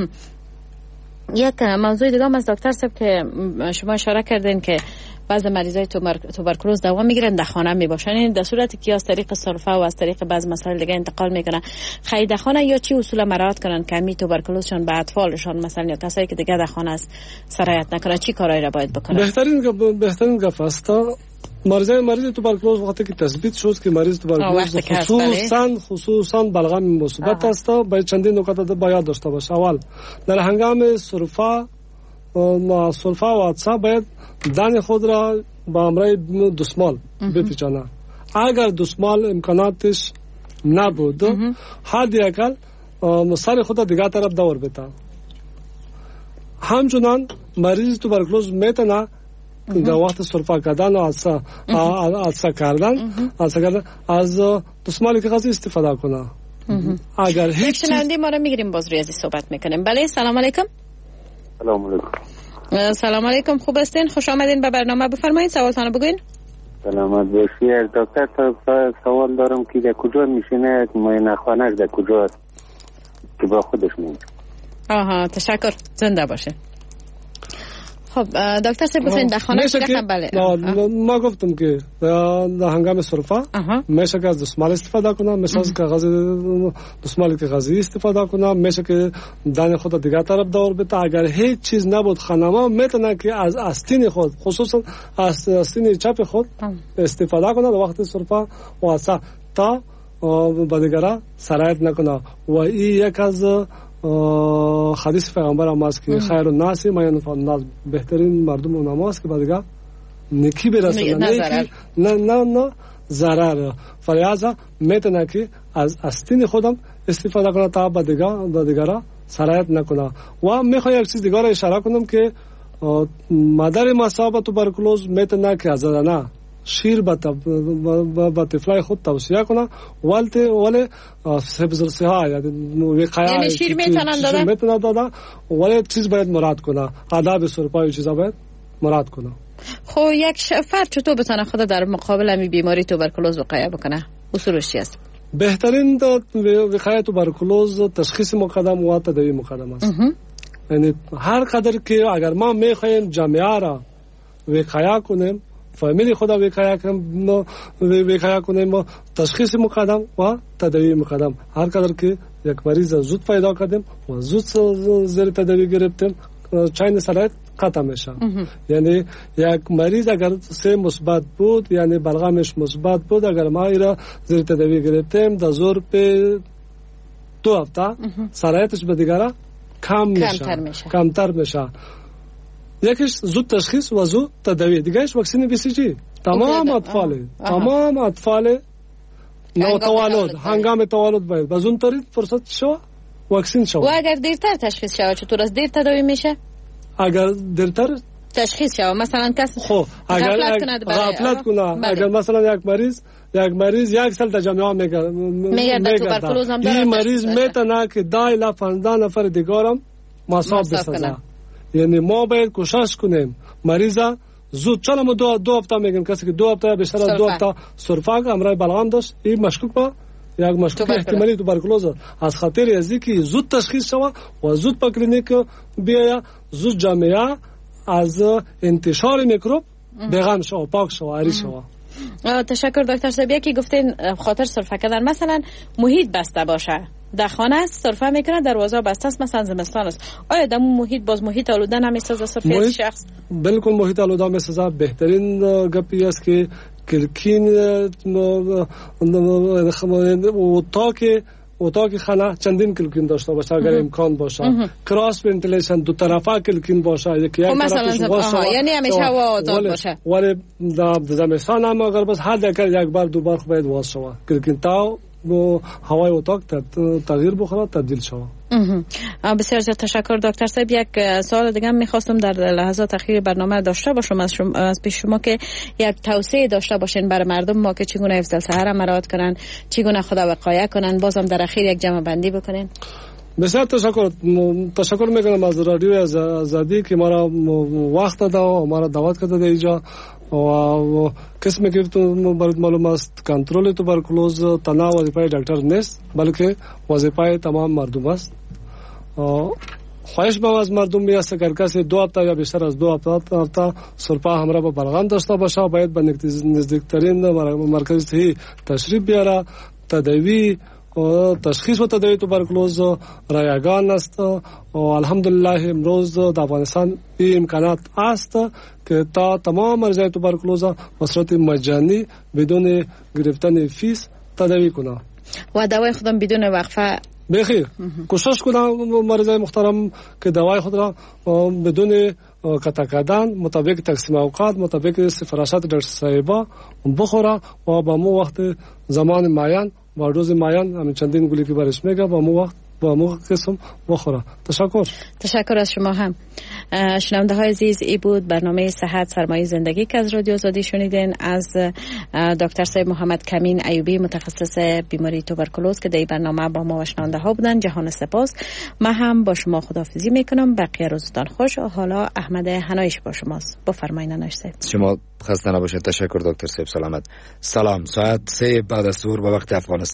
یک موضوع دیگه هم از دکتر صاحب که شما اشاره کردین که بعضی مریضای توبرکلوز دوام میگیرن در خانه میباشن، این در صورتی که از طریق سرفه و از طریق بعض مسائل دیگه انتقال میکنن، خیلی در خانه یا چی اصول مراعات کنن که می توبرکلوزشون به اطفالشون مثلا یا کسایی که دیگه در خانه است سرایت نکنه، چی کارایی را باید بکنن؟ بهترین گپ است مریض توبرکلوز وقتی که تثبیت شد که مریض توبرکلوز خصوصا بلغم مثبت است، باید چندین نکات باید داشته باشه. اول در هنگام سرفه و عطسه باید دهن خود را با همراه دستمال بپیچانه. اگر دستمال امکاناتش نبود حد اقل سر خود را دیگه طرف دور بده. همچنان مریض توبرکلوز میتونه در وقت سرفه کردن و عطسه کردن از دستمال کاغذی استفاده کنه. اگر هیچ چیز ما رو میگیریم باز ریاضی صحبت میکنیم. بله سلام علیکم. سلام علیکم. سلام علیکم، خوب هستین؟ خوش آمدین به برنامه، بفرمایید سوالتان رو بگوین. سلامت باشید دکتر صاحب. سوال دارم که در کجا میشینه معاینه خانه در کجا است که با خودش میاد؟ آها تشکر، زنده باشه. خب دکتر صاحب بفرمایید در خانه بله. ما گفتم که در هنگام سرفه میشه که از دستمال استفاده کنم، میشه از کاغذ دستمال کاغذی استفاده کنم، میشه که دهن خود دیگه طرف دور بده. اگر هیچ چیز نبود خانما میتونه که از آستین خود خصوصا از آستین چپ خود استفاده کنه در وقت سرفه و اصلا تا با دیگره سرایت نکنه. و این یک از حدیث پیغمبر هم است که خیر الناس ما ینفع الناس، بهترین مردم اونم است که با دیگه نیکی برسونه، نه ضرر. فلذا میتونه که از آستین خودم استفاده کنه تا با دیگه سرایت نکنه. و میخوام یک چیز دیگه را اشاره کنم که مادر مصاب توبرکلوز میتونه که از نه شیر با طفلای خود توصیه کنه ولی حفظ الصحه یعنی شیر میتونه داده ولی چیز باید مراد کنه، آداب سرپای چیزا باید مراد کنه. خب یک فرد چطور بتونه خود در مقابل همین بیماری توبرکلوز وقایه بکنه؟ اصولش چی است؟ بهترین وقایه توبرکلوز تشخیص مقدم و تداوی مقدم است. یعنی هر قدر که اگر ما میخوایم جامعه را وقایه کنیم، فامیلی خدا وقایه کنیم، تشخیص مقدم و تداوی مقدم، هر قدر که یک مریض زود پیدا کردیم و زود زیر تداوی گرفتیم چین سرایت قطع میشه. یعنی یک مریض اگر سه مثبت بود یعنی بلغمش مثبت بود، اگر ما ایرا زیر تداوی گرفتیم در زور به 2 هفته سرایتش به دیگره کمتر میشه. یکیش زود تشخیص و زود تداوی، دیگهش واکسن BCG. تمام اطفال نوتولد هنگام تولد باید از اون طریق فرصت شو واکسن شو. و اگر دیرتر تشخیص شود چطور از دیر تداوی میشه؟ اگر دیرتر تشخیص شود مثلا کسی غفلت کنه اگر مثلا یک مریض 1 سال در جامعه میگرده توبرکلوز هم داره، این مریض میتونه که 10 الی 15 نفر دیگرم مصاب بسازه. یعنی ما باید کوشش کنیم مریضا زود، چون ما دو هفته میگیم کسی که 2 هفته بیشتر 2 هفته سرفه امرای بلغم داشت، این مشکوک با یک مشکوک احتمالی توبرکلوز از خاطر ازی که زود تشخیص شود و زود به کلینیک بیاید، زود جامعه از انتشار میکروب بیغم شود، پاک شود، عاری شود. تشکر دکتر صاحب. یکی گفتین خاطر سرفه کردن مثلا محیط بسته باشه، در خانه است سرفه میکنه دروازه بسته است مثلا زمستان است، آیا در محیط باز محیط آلوده نمیسازه سرفه شخص؟ بالکل محیط آلوده میسازه. بهترین گپی است که کلکین اتاق خانه چندین کلکین داشته باشه اگر امکان باشه، کراس ونتیلیشن دو طرفه کلکین باشه، یکی یک طرفش باز شود، یعنی همیشه هوا آزاد باشه. ولی در زمستان هم اگر بس حداقل یک بار 2 بار باید باز شود کلکین تا هوای اتاق تغییر بخوره، تبدیل شود. بسیار زیاد تشکر دکتر صاحب. یک سوال دیگه می‌خواستم در لحظات اخیر برنامه داشته باشم از پیش شما که یک توصیه داشته باشین برای مردم ما که چگونه حفظ الصحه را مراعات کنن، چگونه خدا وقایه کنن. بازم در اخیر یک جمع بندی بکنین. بسیار تشکر میکنم از رادیو آزادی که ما را وقت داد و ما را دعوت کرده در اینجا. و قسمی که برات معلوم است کنترل توبرکلوز تنها وظیفه دکتر نیست بلکه وظیفه تمام مردم است. خواهش از مردم می‌است که کسی 2 هفته یا بیشتر از 2 هفته سرپا همراه با بلغم داشته باشه، باید به نزدیکترین مرکز صحی تشریف بیاره. تداوی و تشخیص و تداوی توبرکلوز رایگان است و الحمدلله امروز در افغانستان این امکانات است که تا تمام مریضای توبرکلوز به صورت مجانی بدون گرفتن فیس تداوی کنه و دوای خودم بدون وقفه بخیر. کوشش کنم مریضای محترم که دوای خود را بدون قطع کردن مطابق تقسیم اوقات مطابق سفارشات دکتر صاحبا بخوره و با مو وقت زمان معین با روز معین همین چندین گلی که برش میگه با مو وقت با مو قسم بخوره. تشکر از شما هم. شنونده های عزیز، ای بود برنامه صحت سرمایه زندگی که از رادیو آزادی شنیدین از دکتر صاحب محمد کمین ایوبی متخصص بیماری توبرکلوز که در برنامه با ما و شنونده ها بودن. جهان سپاس. من هم با شما خداحافظی میکنم. بقیه روزتان خوش. حالا احمد حنایش با شماست. بفرمایید حنایش صاحب. شما خسته نباشید. تشکر دکتر صاحب. سلامت. سلام. ساعت 3 بعد از ظهر به وقت افغانستان.